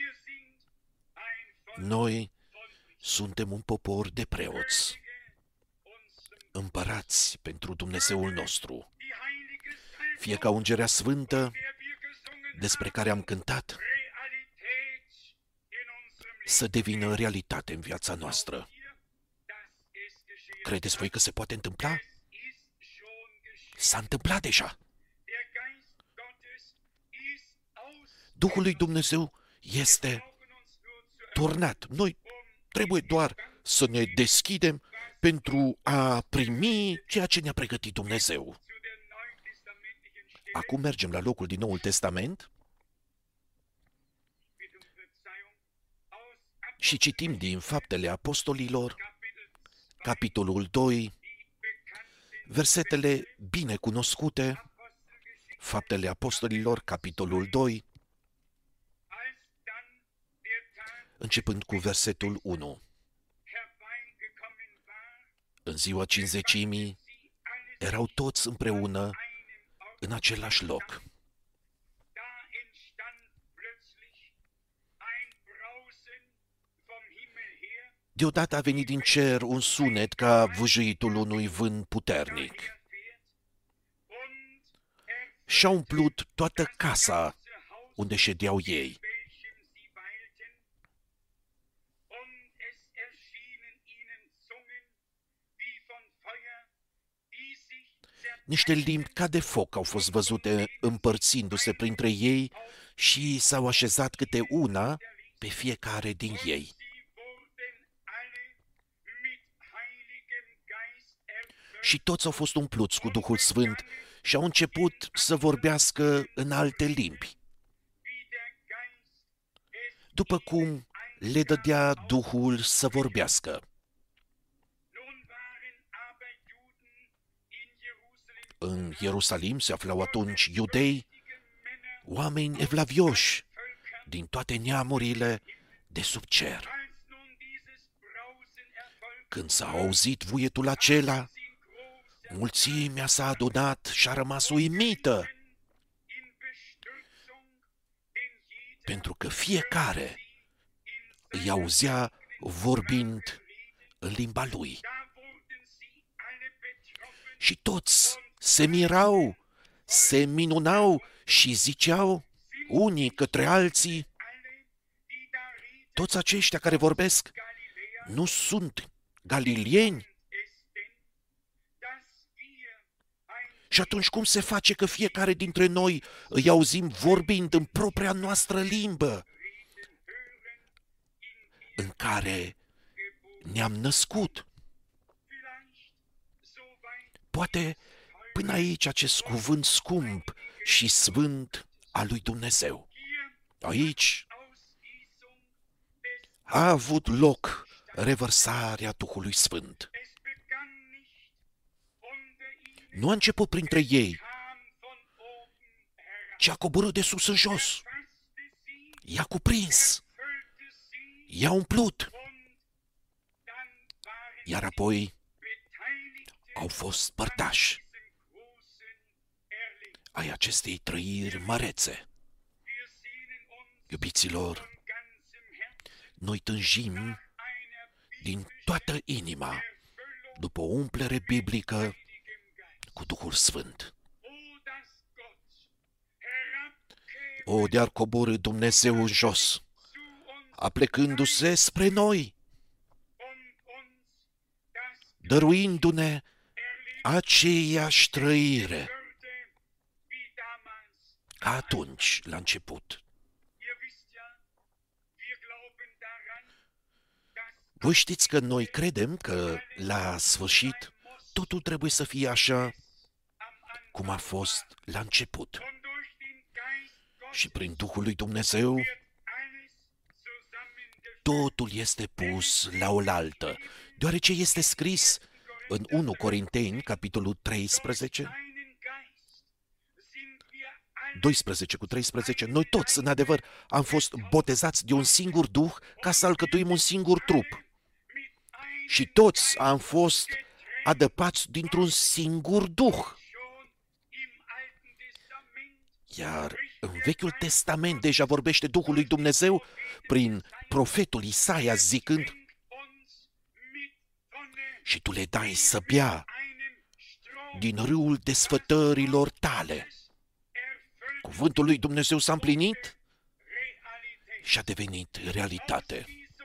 Noi suntem un popor de preoți, împărați pentru Dumnezeul nostru, fie ca ungerea sfântă despre care am cântat să devină realitate în viața noastră. Credeți voi că se poate întâmpla? S-a întâmplat deja. Duhul lui Dumnezeu este turnat. Noi trebuie doar să ne deschidem pentru a primi ceea ce ne-a pregătit Dumnezeu. Acum mergem la locul din Noul Testament și citim din Faptele Apostolilor, capitolul 2, versetele bine cunoscute, Faptele Apostolilor, capitolul 2, începând cu versetul 1. În ziua Cincizecimii erau toți împreună în același loc. Deodată a venit din cer un sunet ca vâjâitul unui vânt puternic și-a umplut toată casa unde ședeau ei. Niște limbi ca de foc au fost văzute împărțindu-se printre ei și s-au așezat câte una pe fiecare din ei. Și toți au fost umpluți cu Duhul Sfânt și au început să vorbească în alte limbi, după cum le dădea Duhul să vorbească. În Ierusalim se aflau atunci iudei, oameni evlavioși din toate neamurile de sub cer. Când s-a auzit vuietul acela, mulțimea s-a adunat și a rămas uimită, pentru că fiecare îi auzea vorbind în limba lui. Și toți se mirau, se minunau și ziceau unii către alții: toți aceștia care vorbesc nu sunt galilieni? Și atunci cum se face că fiecare dintre noi îi auzim vorbind în propria noastră limbă, în care ne-am născut? Poate până aici acest cuvânt scump și sfânt al lui Dumnezeu. Aici a avut loc revărsarea Duhului Sfânt. Nu a început printre ei, ci a coborât de sus în jos. I-a cuprins, i-a umplut, iar apoi au fost părtași ai acestei trăiri mărețe. Iubiților, noi tânjim din toată inima după o umplere biblică cu Duhul Sfânt. O, de-ar coborî Dumnezeu în jos, aplecându-se spre noi, dăruindu-ne aceeași trăire ca atunci, la început. Voi știți că noi credem că, la sfârșit, totul trebuie să fie așa cum a fost la început. Și prin Duhul lui Dumnezeu, totul este pus la oaltă, deoarece este scris în 1 Corinteni, capitolul 13, 12 cu 13, noi toți, în adevăr, am fost botezați de un singur Duh ca să alcătuim un singur trup. Și toți am fost adăpați dintr-un singur Duh. Iar în Vechiul Testament deja vorbește Duhul lui Dumnezeu prin profetul Isaia zicând: și tu le dai să bea din râul desfătărilor tale. Cuvântul lui Dumnezeu s-a împlinit și a devenit realitate.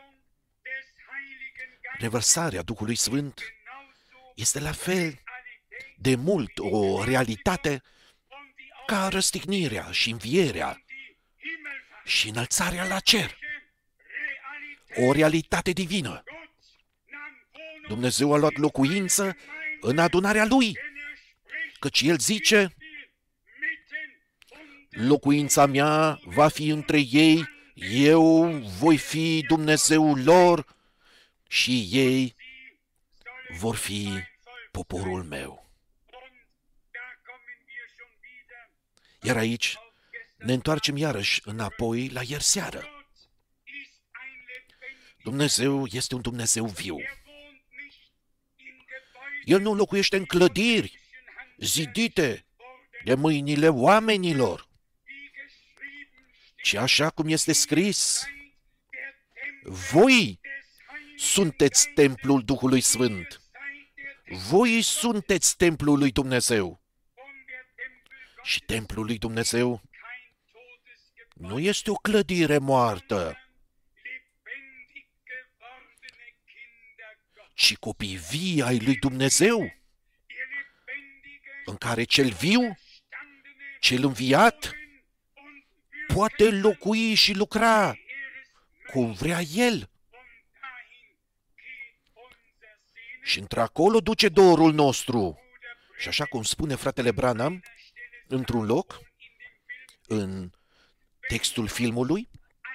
Revărsarea Duhului Sfânt este la fel de mult o realitate ca răstignirea și învierea și înălțarea la cer. o realitate divină. Dumnezeu a luat locuință în adunarea Lui, căci El zice, locuința mea va fi între ei, eu voi fi Dumnezeul lor și ei vor fi poporul meu. Iar aici ne întoarcem iarăși înapoi la ieri seară. Dumnezeu este un Dumnezeu viu. El nu locuiește în clădiri zidite de mâinile oamenilor, ci așa cum este scris, voi sunteți templul Duhului Sfânt. Voi sunteți templul lui Dumnezeu. Și templul lui Dumnezeu nu este o clădire moartă, ci copii vii ai lui Dumnezeu, în care cel viu, cel înviat, poate locui și lucra cum vrea El. Și într-acolo duce dorul nostru. Și așa cum spune fratele Branham, într-un loc, în textul filmului,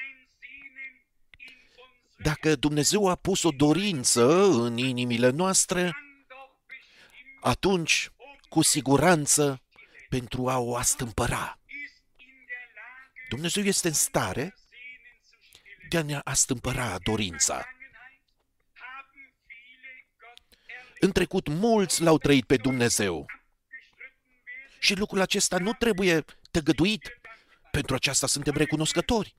dacă Dumnezeu a pus o dorință în inimile noastre, atunci, cu siguranță, pentru a o astâmpăra. Dumnezeu este în stare de a ne astâmpăra dorința. În trecut, mulți l-au trăit pe Dumnezeu. Și lucrul acesta nu trebuie tăgăduit. Pentru aceasta suntem recunoscători.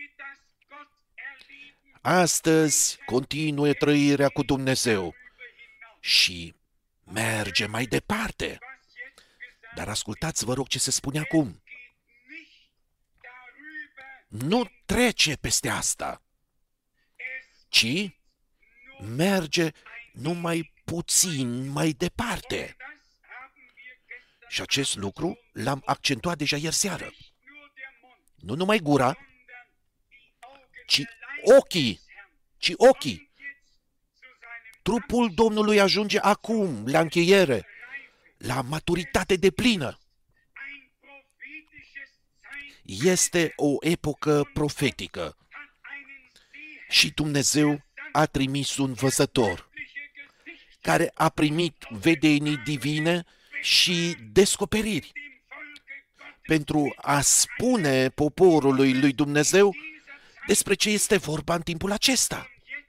Astăzi continuă trăirea cu Dumnezeu și merge mai departe. Dar ascultați, vă rog, ce se spune acum. Nu trece peste asta, ci merge numai puțin mai departe. Și acest lucru l-am accentuat deja ieri seară. Nu numai gura, ci ochii. Trupul Domnului ajunge acum la încheiere, la maturitate deplină. Este o epocă profetică și Dumnezeu a trimis un văzător care a primit vedenii divine și descoperiri pentru a spune poporului lui Dumnezeu despre ce este vorba în timpul acesta.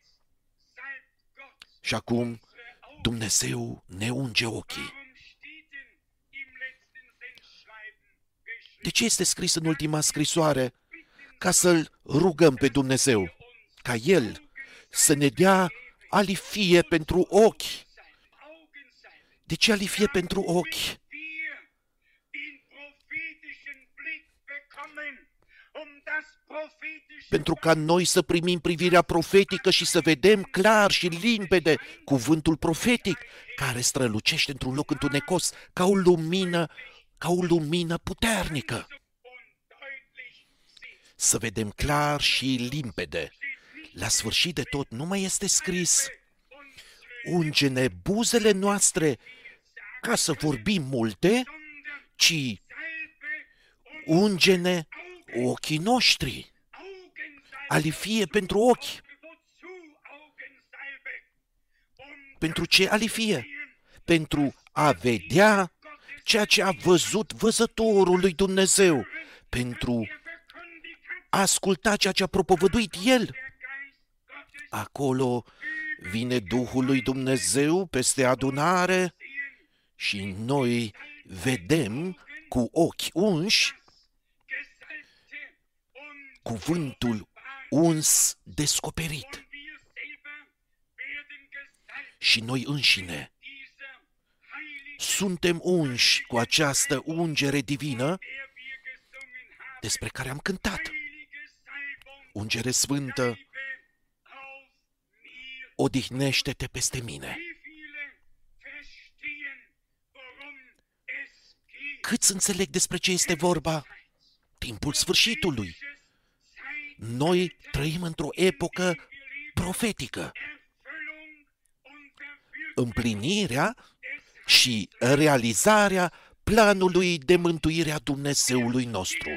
Și acum Dumnezeu ne unge ochii. De ce este scris în ultima scrisoare? Ca să-L rugăm pe Dumnezeu, ca El să ne dea alifie pentru ochi. De ce alifie pentru ochi? Pentru ca noi să primim privirea profetică și să vedem clar și limpede cuvântul profetic care strălucește într-un loc întunecos ca o lumină puternică. Să vedem clar și limpede. La sfârșit de tot nu mai este scris: unge-ne buzele noastre ca să vorbim multe, ci unge-ne ochii noștri. Alifie pentru ochi. Pentru ce alifie? Pentru a vedea ceea ce a văzut văzătorul lui Dumnezeu, pentru a asculta ceea ce a propovăduit El. Acolo vine Duhul lui Dumnezeu peste adunare și noi vedem cu ochi unși cuvântul uns descoperit. Și noi înșine suntem unși cu această ungere divină despre care am cântat. Ungere sfântă, odihnește-te peste mine. Câți înțeleg despre ce este vorba? Timpul sfârșitului. Noi trăim într-o epocă profetică. Împlinirea și realizarea planului de mântuire a Dumnezeului nostru.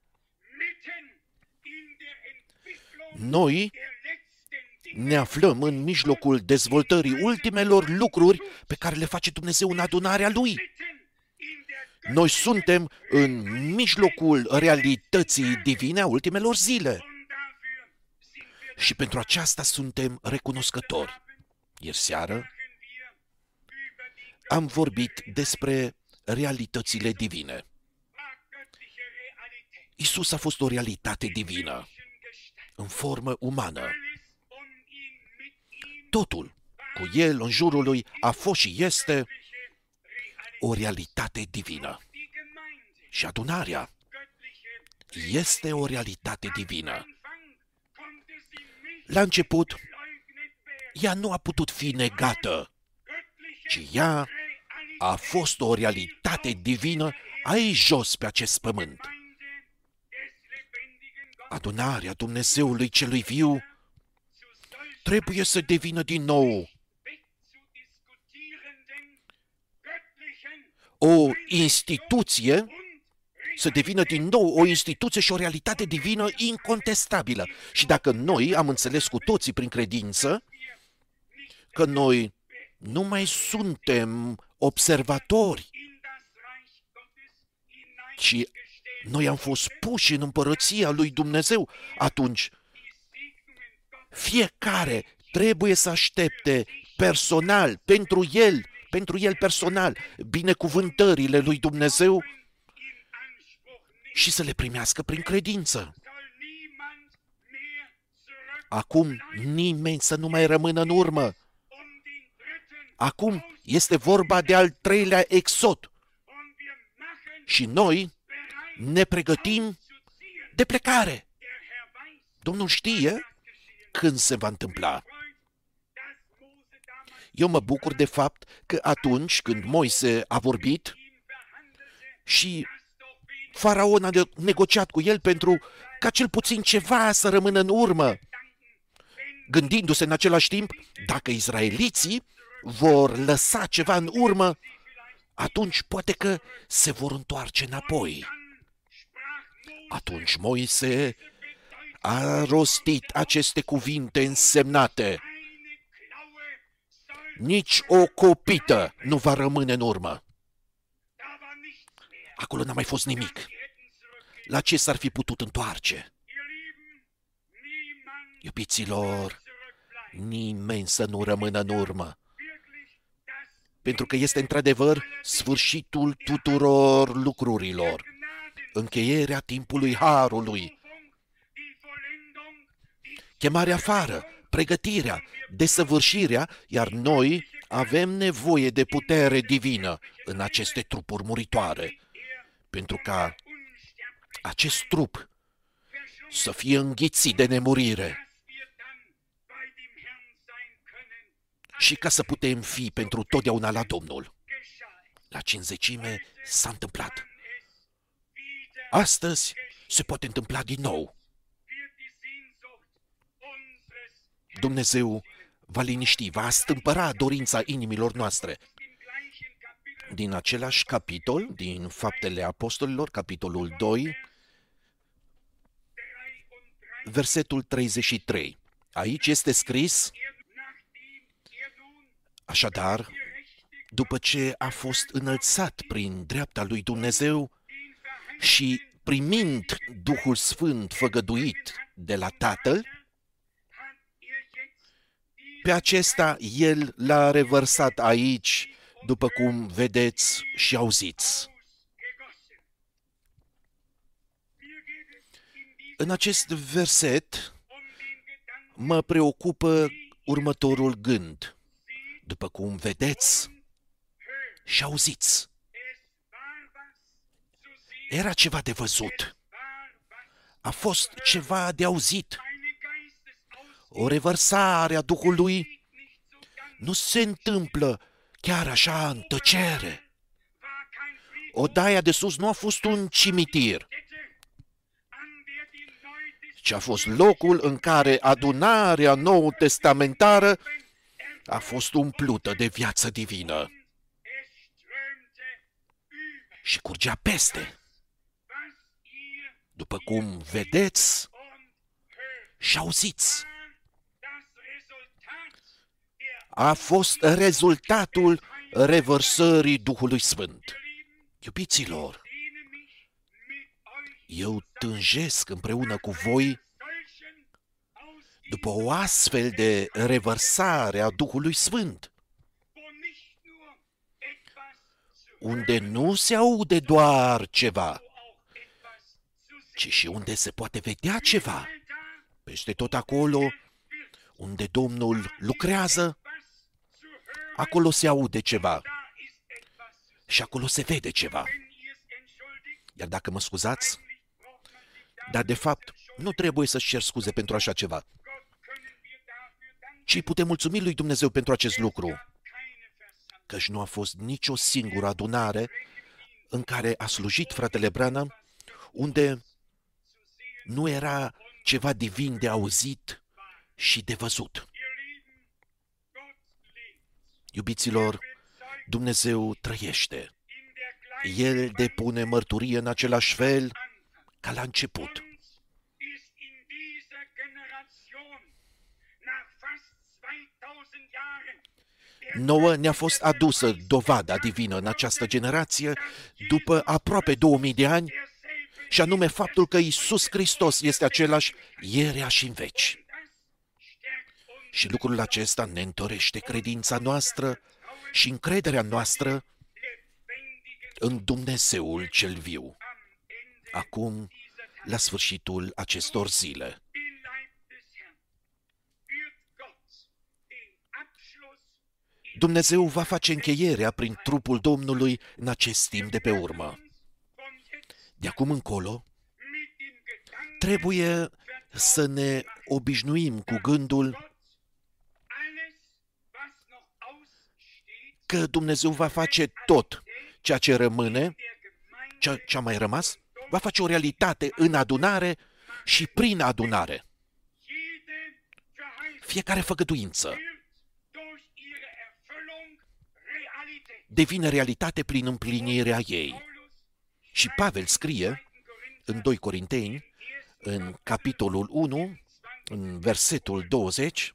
Noi ne aflăm în mijlocul dezvoltării ultimelor lucruri pe care le face Dumnezeu în adunarea Lui. Noi suntem în mijlocul realității divine a ultimelor zile. Și pentru aceasta suntem recunoscători. Ieri seară am vorbit despre realitățile divine. Isus a fost o realitate divină, în formă umană. Totul cu El, în jurul Lui, a fost și este o realitate divină. Și adunarea este o realitate divină. La început, ea nu a putut fi negată, ci ea a fost o realitate divină aici jos pe acest pământ. Adunarea Dumnezeului celui viu trebuie să devină din nou o instituție, să devină din nou o instituție și o realitate divină incontestabilă. Și dacă noi am înțeles cu toții prin credință că noi nu mai suntem observatori, ci noi am fost puși în împărăția lui Dumnezeu, atunci fiecare trebuie să aștepte personal, pentru el personal, binecuvântările lui Dumnezeu și să le primească prin credință. Acum nimeni să nu mai rămână în urmă. Acum este vorba de al treilea exod. Și noi ne pregătim de plecare. Domnul știe când se va întâmpla. Eu mă bucur de fapt că atunci când Moise a vorbit și Faraon a negociat cu el pentru ca cel puțin ceva să rămână în urmă, gândindu-se în același timp, dacă izraeliții vor lăsa ceva în urmă, atunci poate că se vor întoarce înapoi. Atunci Moise a rostit aceste cuvinte însemnate: nici o copită nu va rămâne în urmă. Acolo n-a mai fost nimic. La ce s-ar fi putut întoarce? Iubiților, nimeni să nu rămână în urmă. Pentru că este într-adevăr sfârșitul tuturor lucrurilor, încheierea timpului harului, chemarea afară, pregătirea, desăvârșirea, iar noi avem nevoie de putere divină în aceste trupuri muritoare, pentru ca acest trup să fie înghițit de nemurire și ca să putem fi pentru totdeauna la Domnul. La cincizecime s-a întâmplat. Astăzi se poate întâmpla din nou. Dumnezeu va liniști, va stâmpăra dorința inimilor noastre. Din același capitol, din Faptele Apostolilor, capitolul 2, versetul 33. Aici este scris: așadar, după ce a fost înălțat prin dreapta lui Dumnezeu și primind Duhul Sfânt făgăduit de la Tatăl, pe acesta El l-a revărsat aici, după cum vedeți și auziți. În acest verset mă preocupă următorul gând: după cum vedeți și auziți. Era ceva de văzut. A fost ceva de auzit. O revărsare a Duhului nu se întâmplă chiar așa în tăcere. Odaia de sus nu a fost un cimitir. ci a fost locul în care adunarea nou-testamentară a fost umplută de viață divină și curgea peste. După cum vedeți și auziți, a fost rezultatul revărsării Duhului Sfânt. Iubiților, eu tânjesc împreună cu voi după o astfel de revărsare a Duhului Sfânt, unde nu se aude doar ceva, ci și unde se poate vedea ceva. Peste tot acolo unde Domnul lucrează, acolo se aude ceva și acolo se vede ceva. Iar dacă mă scuzați, dar de fapt nu trebuie să-și cer scuze pentru așa ceva, ci putem mulțumi lui Dumnezeu pentru acest lucru, căci nu a fost nicio singură adunare în care a slujit fratele Branham, unde nu era ceva divin de auzit și de văzut. Iubiților, Dumnezeu trăiește. El depune mărturie în același fel ca la început. Nouă ne-a fost adusă dovada divină în această generație după aproape 2000 de ani, și anume faptul că Iisus Hristos este același ierea și în veci. Și lucrul acesta ne întărește credința noastră și încrederea noastră în Dumnezeul cel viu. Acum, la sfârșitul acestor zile, Dumnezeu va face încheierea prin trupul Domnului în acest timp de pe urmă. De acum încolo, trebuie să ne obișnuim cu gândul că Dumnezeu va face tot ceea ce rămâne, ce a mai rămas, va face o realitate în adunare și prin adunare. Fiecare făgăduință devine realitate prin împlinirea ei. Și Pavel scrie în 2 Corinteni, în capitolul 1, în versetul 20,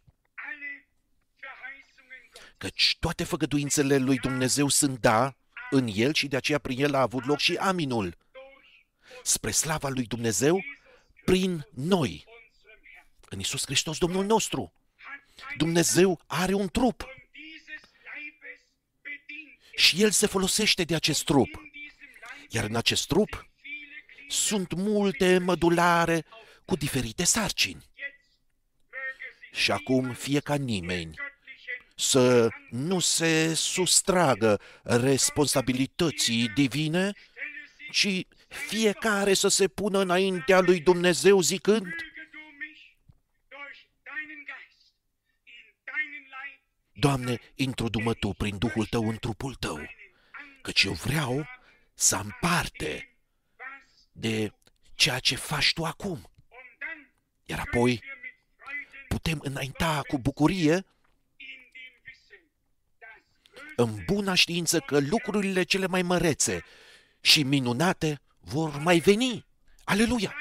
căci toate făgăduințele lui Dumnezeu sunt da în El și de aceea prin El a avut loc și aminul, spre slava lui Dumnezeu, prin noi, în Iisus Hristos, Domnul nostru. Dumnezeu are un trup și El se folosește de acest trup. Iar în acest trup sunt multe mădulare cu diferite sarcini. Și acum fie ca nimeni să nu se sustragă responsabilității divine, ci fiecare să se pună înaintea lui Dumnezeu zicând: Doamne, intru-mă Tu prin Duhul Tău în trupul Tău, căci eu vreau să am parte de ceea ce faci Tu acum. Iar apoi putem înainta cu bucurie în buna știință că lucrurile cele mai mărețe și minunate vor mai veni. Aleluia!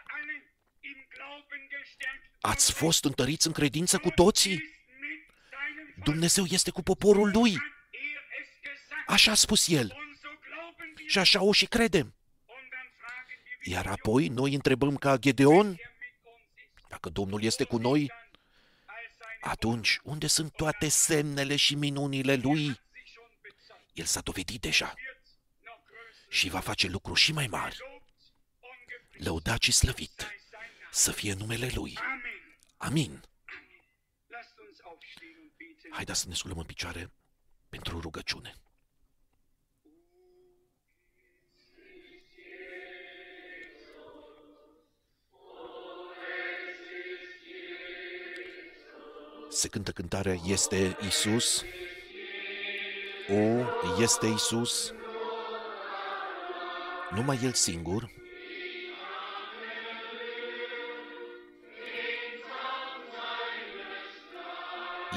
Ați fost întăriți în credință cu toții? Dumnezeu este cu poporul Lui. Așa a spus El. Și așa o și credem. Iar apoi noi întrebăm ca Gedeon: dacă Domnul este cu noi, atunci unde sunt toate semnele și minunile Lui? El s-a dovedit deja și va face lucruri și mai mari. Lăudat și slăvit să fie numele Lui. Amin. Haideți să ne sculăm în picioare pentru rugăciune. Se cântă cântarea Este Iisus. O, este Iisus. Numai El singur.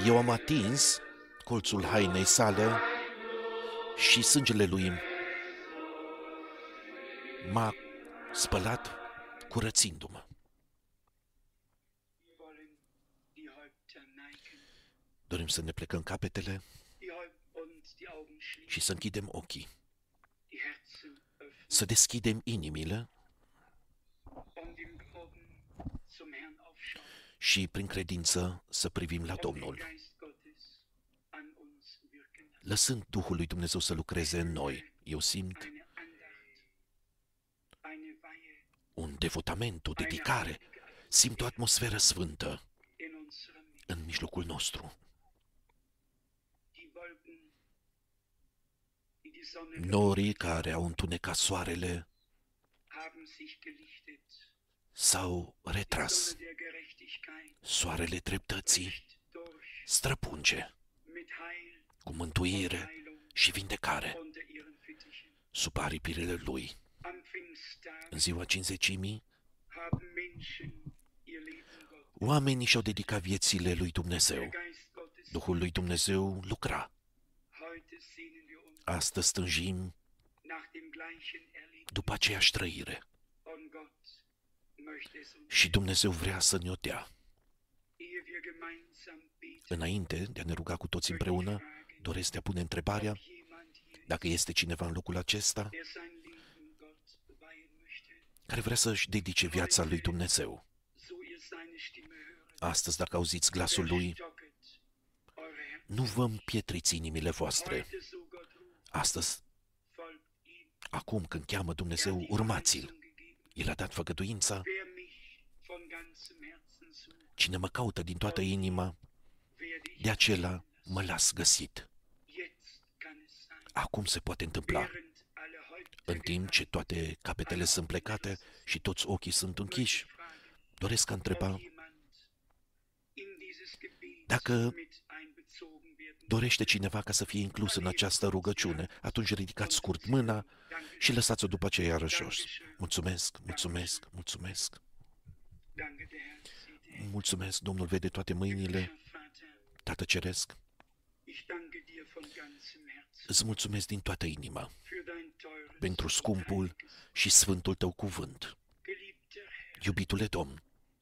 Eu am atins colțul hainei sale și sângele lui m-a spălat curățindu-mă. Dorim să ne plecăm capetele și să închidem ochii, să deschidem inimile și prin credință să privim la Domnul, lăsând Duhul lui Dumnezeu să lucreze în noi. Eu simt un devotament, o dedicare, simt o atmosferă sfântă în mijlocul nostru. Norii care au întunecat soarele s-au retras. Soarele dreptății străpunge cu mântuire și vindecare sub aripile lui. În ziua Cincizecimii, oamenii și-au dedicat viețile lui Dumnezeu. Duhul lui Dumnezeu lucra. Astăzi stânjim după aceeași trăire. Și Dumnezeu vrea să ne-o dea. Înainte de a ne ruga cu toți împreună, doresc de a pune întrebarea dacă este cineva în locul acesta care vrea să-și dedice viața lui Dumnezeu. Astăzi, dacă auziți glasul lui, nu vă împietriți inimile voastre. Astăzi, acum când cheamă Dumnezeu, urmați-l. El a dat făgăduința. Cine mă caută din toată inima, de acela mă las găsit. Acum se poate întâmpla. În timp ce toate capetele sunt plecate și toți ochii sunt închiși, doresc a întreba dacă dorește cineva ca să fie inclus în această rugăciune, atunci ridicați scurt mâna și lăsați-o după aceea iarăși jos. Mulțumesc, mulțumesc, mulțumesc. Mulțumesc, Domnul vede toate mâinile. Tată Ceresc, îți mulțumesc din toată inima pentru scumpul și sfântul tău cuvânt. Iubitule Domn,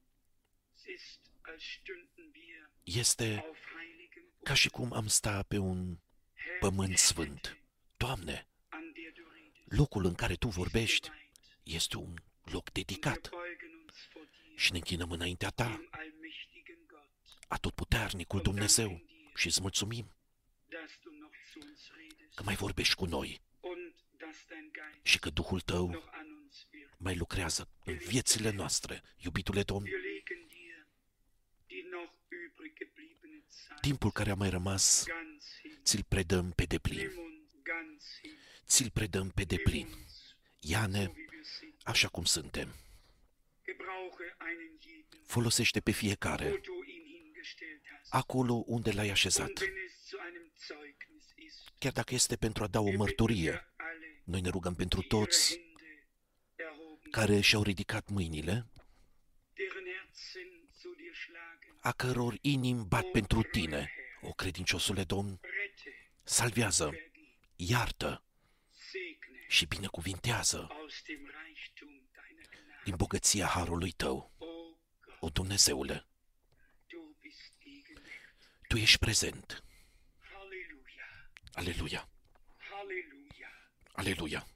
este ca și cum am sta pe un pământ sfânt. Doamne, locul în care Tu vorbești este un loc dedicat și ne închinăm înaintea Ta, atotputernicul Dumnezeu, și îți mulțumim că mai vorbești cu noi și că Duhul Tău mai lucrează în viețile noastre. Iubitule Domn, timpul care a mai rămas, ți-l predăm pe deplin. Ți-l predăm pe deplin. Ia-ne așa cum suntem. Folosește pe fiecare acolo unde l-ai așezat. Chiar dacă este pentru a da o mărturie, noi ne rugăm pentru toți care și-au ridicat mâinile, a căror inimi bat pentru Tine. O, credinciosule Domn, salvează, iartă și binecuvintează din bogăția harului Tău. O, Dumnezeule, Tu ești prezent. Aleluia! Aleluia!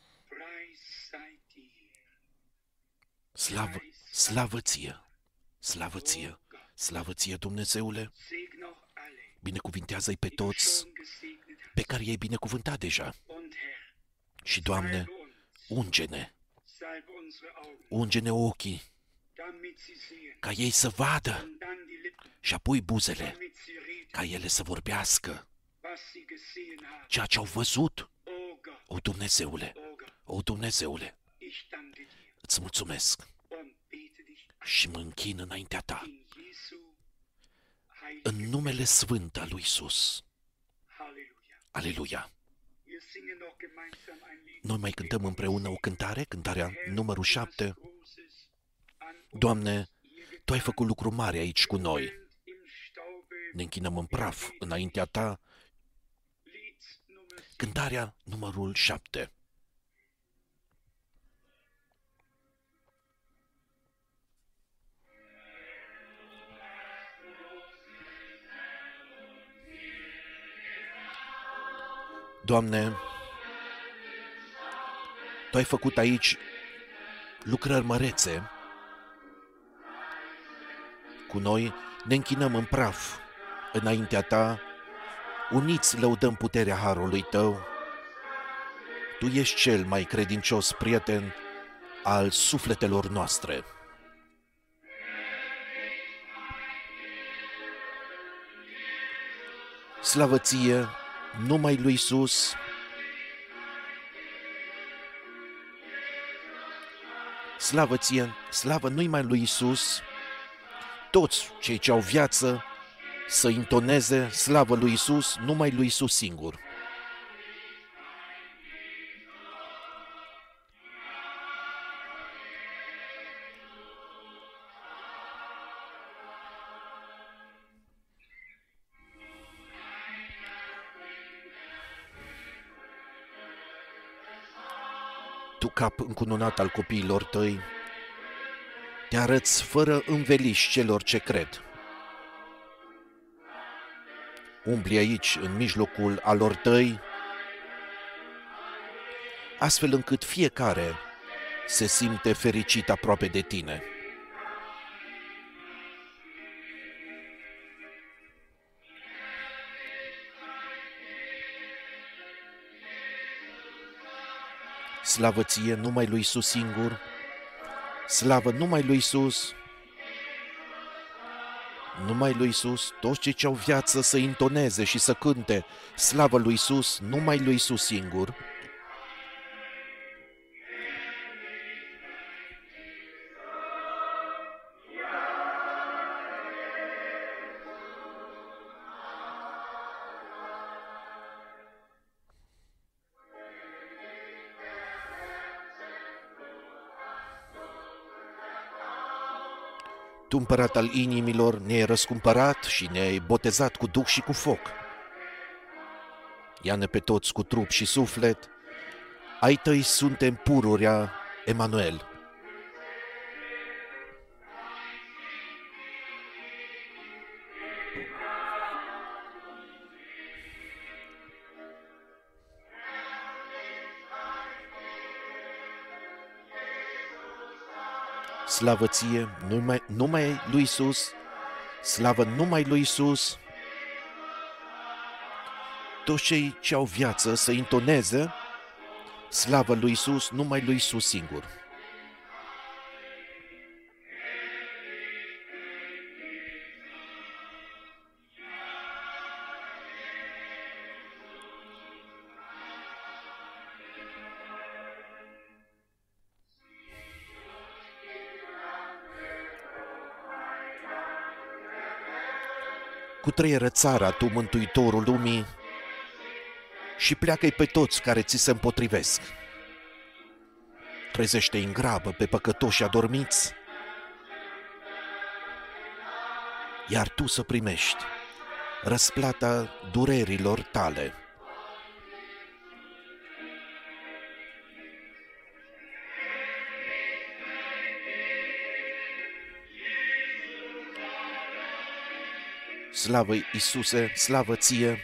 Slavă Ție! Slavă Ție! Slavă Ție, Dumnezeule! Binecuvintează-i pe toți pe care i-ai binecuvântat deja. Și, Doamne, unge-ne! Unge-ne ochii, ca ei să vadă, și apoi buzele, ca ele să vorbească ceea ce au văzut. O, Dumnezeule, o, Dumnezeule, îți mulțumesc și mă închin înaintea Ta, în numele sfânt al lui Iisus. Aleluia! Noi mai cântăm împreună o cântare, cântarea numărul 7. Doamne, Tu ai făcut lucru mare aici cu noi. ne închinăm în praf înaintea ta. Cântarea numărul 7. Doamne, Tu ai făcut aici lucrări mărețe. Cu noi ne închinăm în praf înaintea Ta, uniți lăudăm puterea harului Tău. Tu ești cel mai credincios prieten al sufletelor noastre. Slavă Ție, numai lui Iisus, slavă Ție, slavă numai lui Iisus, toți cei ce au viață să intoneze slavă lui Iisus, numai lui Iisus singur. Tu, cap încununat al copiilor Tăi, te arăți fără înveliș celor ce cred. Umbli aici, în mijlocul alor Tăi, astfel încât fiecare se simte fericit aproape de Tine. Slavă Ție, numai lui Iisus singur, slavă numai lui Iisus, numai lui Iisus, toți cei ce au viață să intoneze și să cânte slavă lui Iisus, numai lui Iisus singur. Tu, împărat al inimilor, ne-ai răscumpărat și ne-ai botezat cu duh și cu foc. Ia-ne pe toți cu trup și suflet, ai Tăi suntem pururea Emanuel. Slavă Ție, numai lui Iisus, slavă numai lui Iisus. Toți cei ce au viață să intoneze slavă lui Iisus, numai lui Iisus singur. Cutreieră țara, Tu, Mântuitorul lumii, și pleacă-i pe toți care ți se împotrivesc. Trezește-i în grabă pe păcătoși adormiți, iar Tu să primești răsplata durerilor Tale. Slavă Iisuse, slavă Ție,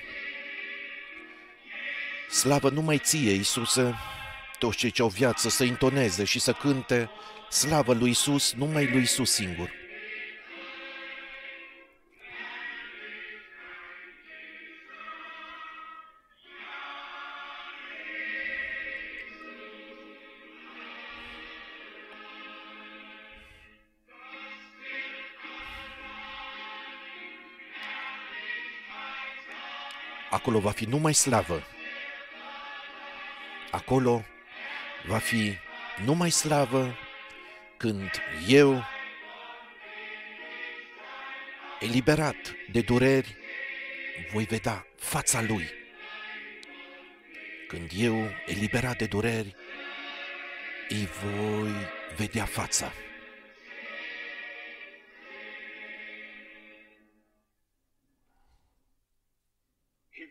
slavă numai Ție, Iisuse, toți cei ce au viață să intoneze și să cânte slavă lui Iisus, numai lui Iisus singur. Acolo va fi numai slavă. Acolo va fi numai slavă când eu, eliberat de dureri, voi vedea fața Lui. Când eu, eliberat de dureri, îi voi vedea fața.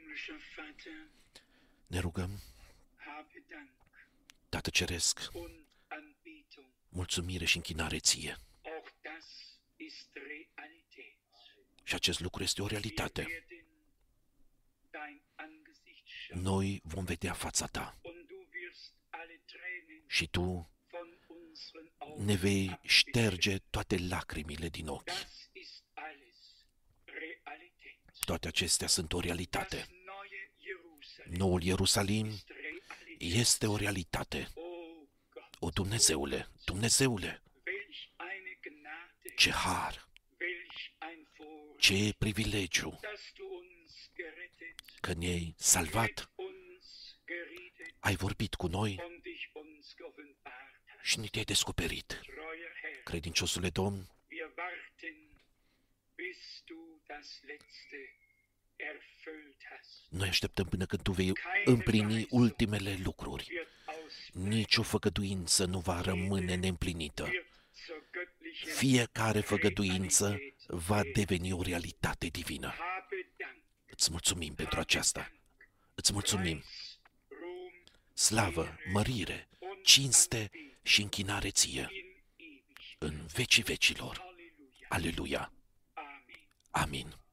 Himmlischer Vater, Ne rugăm, habe Dank Tată Ceresc, und Anbetung. mulțumire și închinare ție. Auch das ist Realität. Și acest lucru este o Wir realitate. werden dein Angesicht schauen Noi vom vedea fața ta und du wirst alle Tränen și tu von unseren ne Augen vei abwischen. șterge toate lacrimile din ochi. Das ist alles Realität. Toate acestea sunt o realitate. Das neue Jerusalem Noul Ierusalim ist Realität. este o realitate. Oh Gott, O, Dumnezeule, Dumnezeule, welch eine Gnade, ce har, welch ein Vorrecht, ce privilegiu dass du uns gerettet, că ne-ai salvat, mit uns geredet ai vorbit cu noi und dich uns geoffenbart hast. și ne te-ai descoperit. Treuer Herr, Credinciosule Domn, wir warten, bis du das Letzte erfüllt hast. noi așteptăm până când tu vei împlini ultimele lucruri. Wird aus Nici o făgăduință nu va rămâne neîmplinită. wird zur göttlichen Fiecare făgăduință va deveni o realitate divină. Habe Dank, Îți mulțumim pentru aceasta. Îți mulțumim. Preis, Ruhm Slavă, mărire, und cinste Anbetung și închinare ție in ewigkeit. în vecii vecilor. Halleluja. Aleluia. Amen. Amin.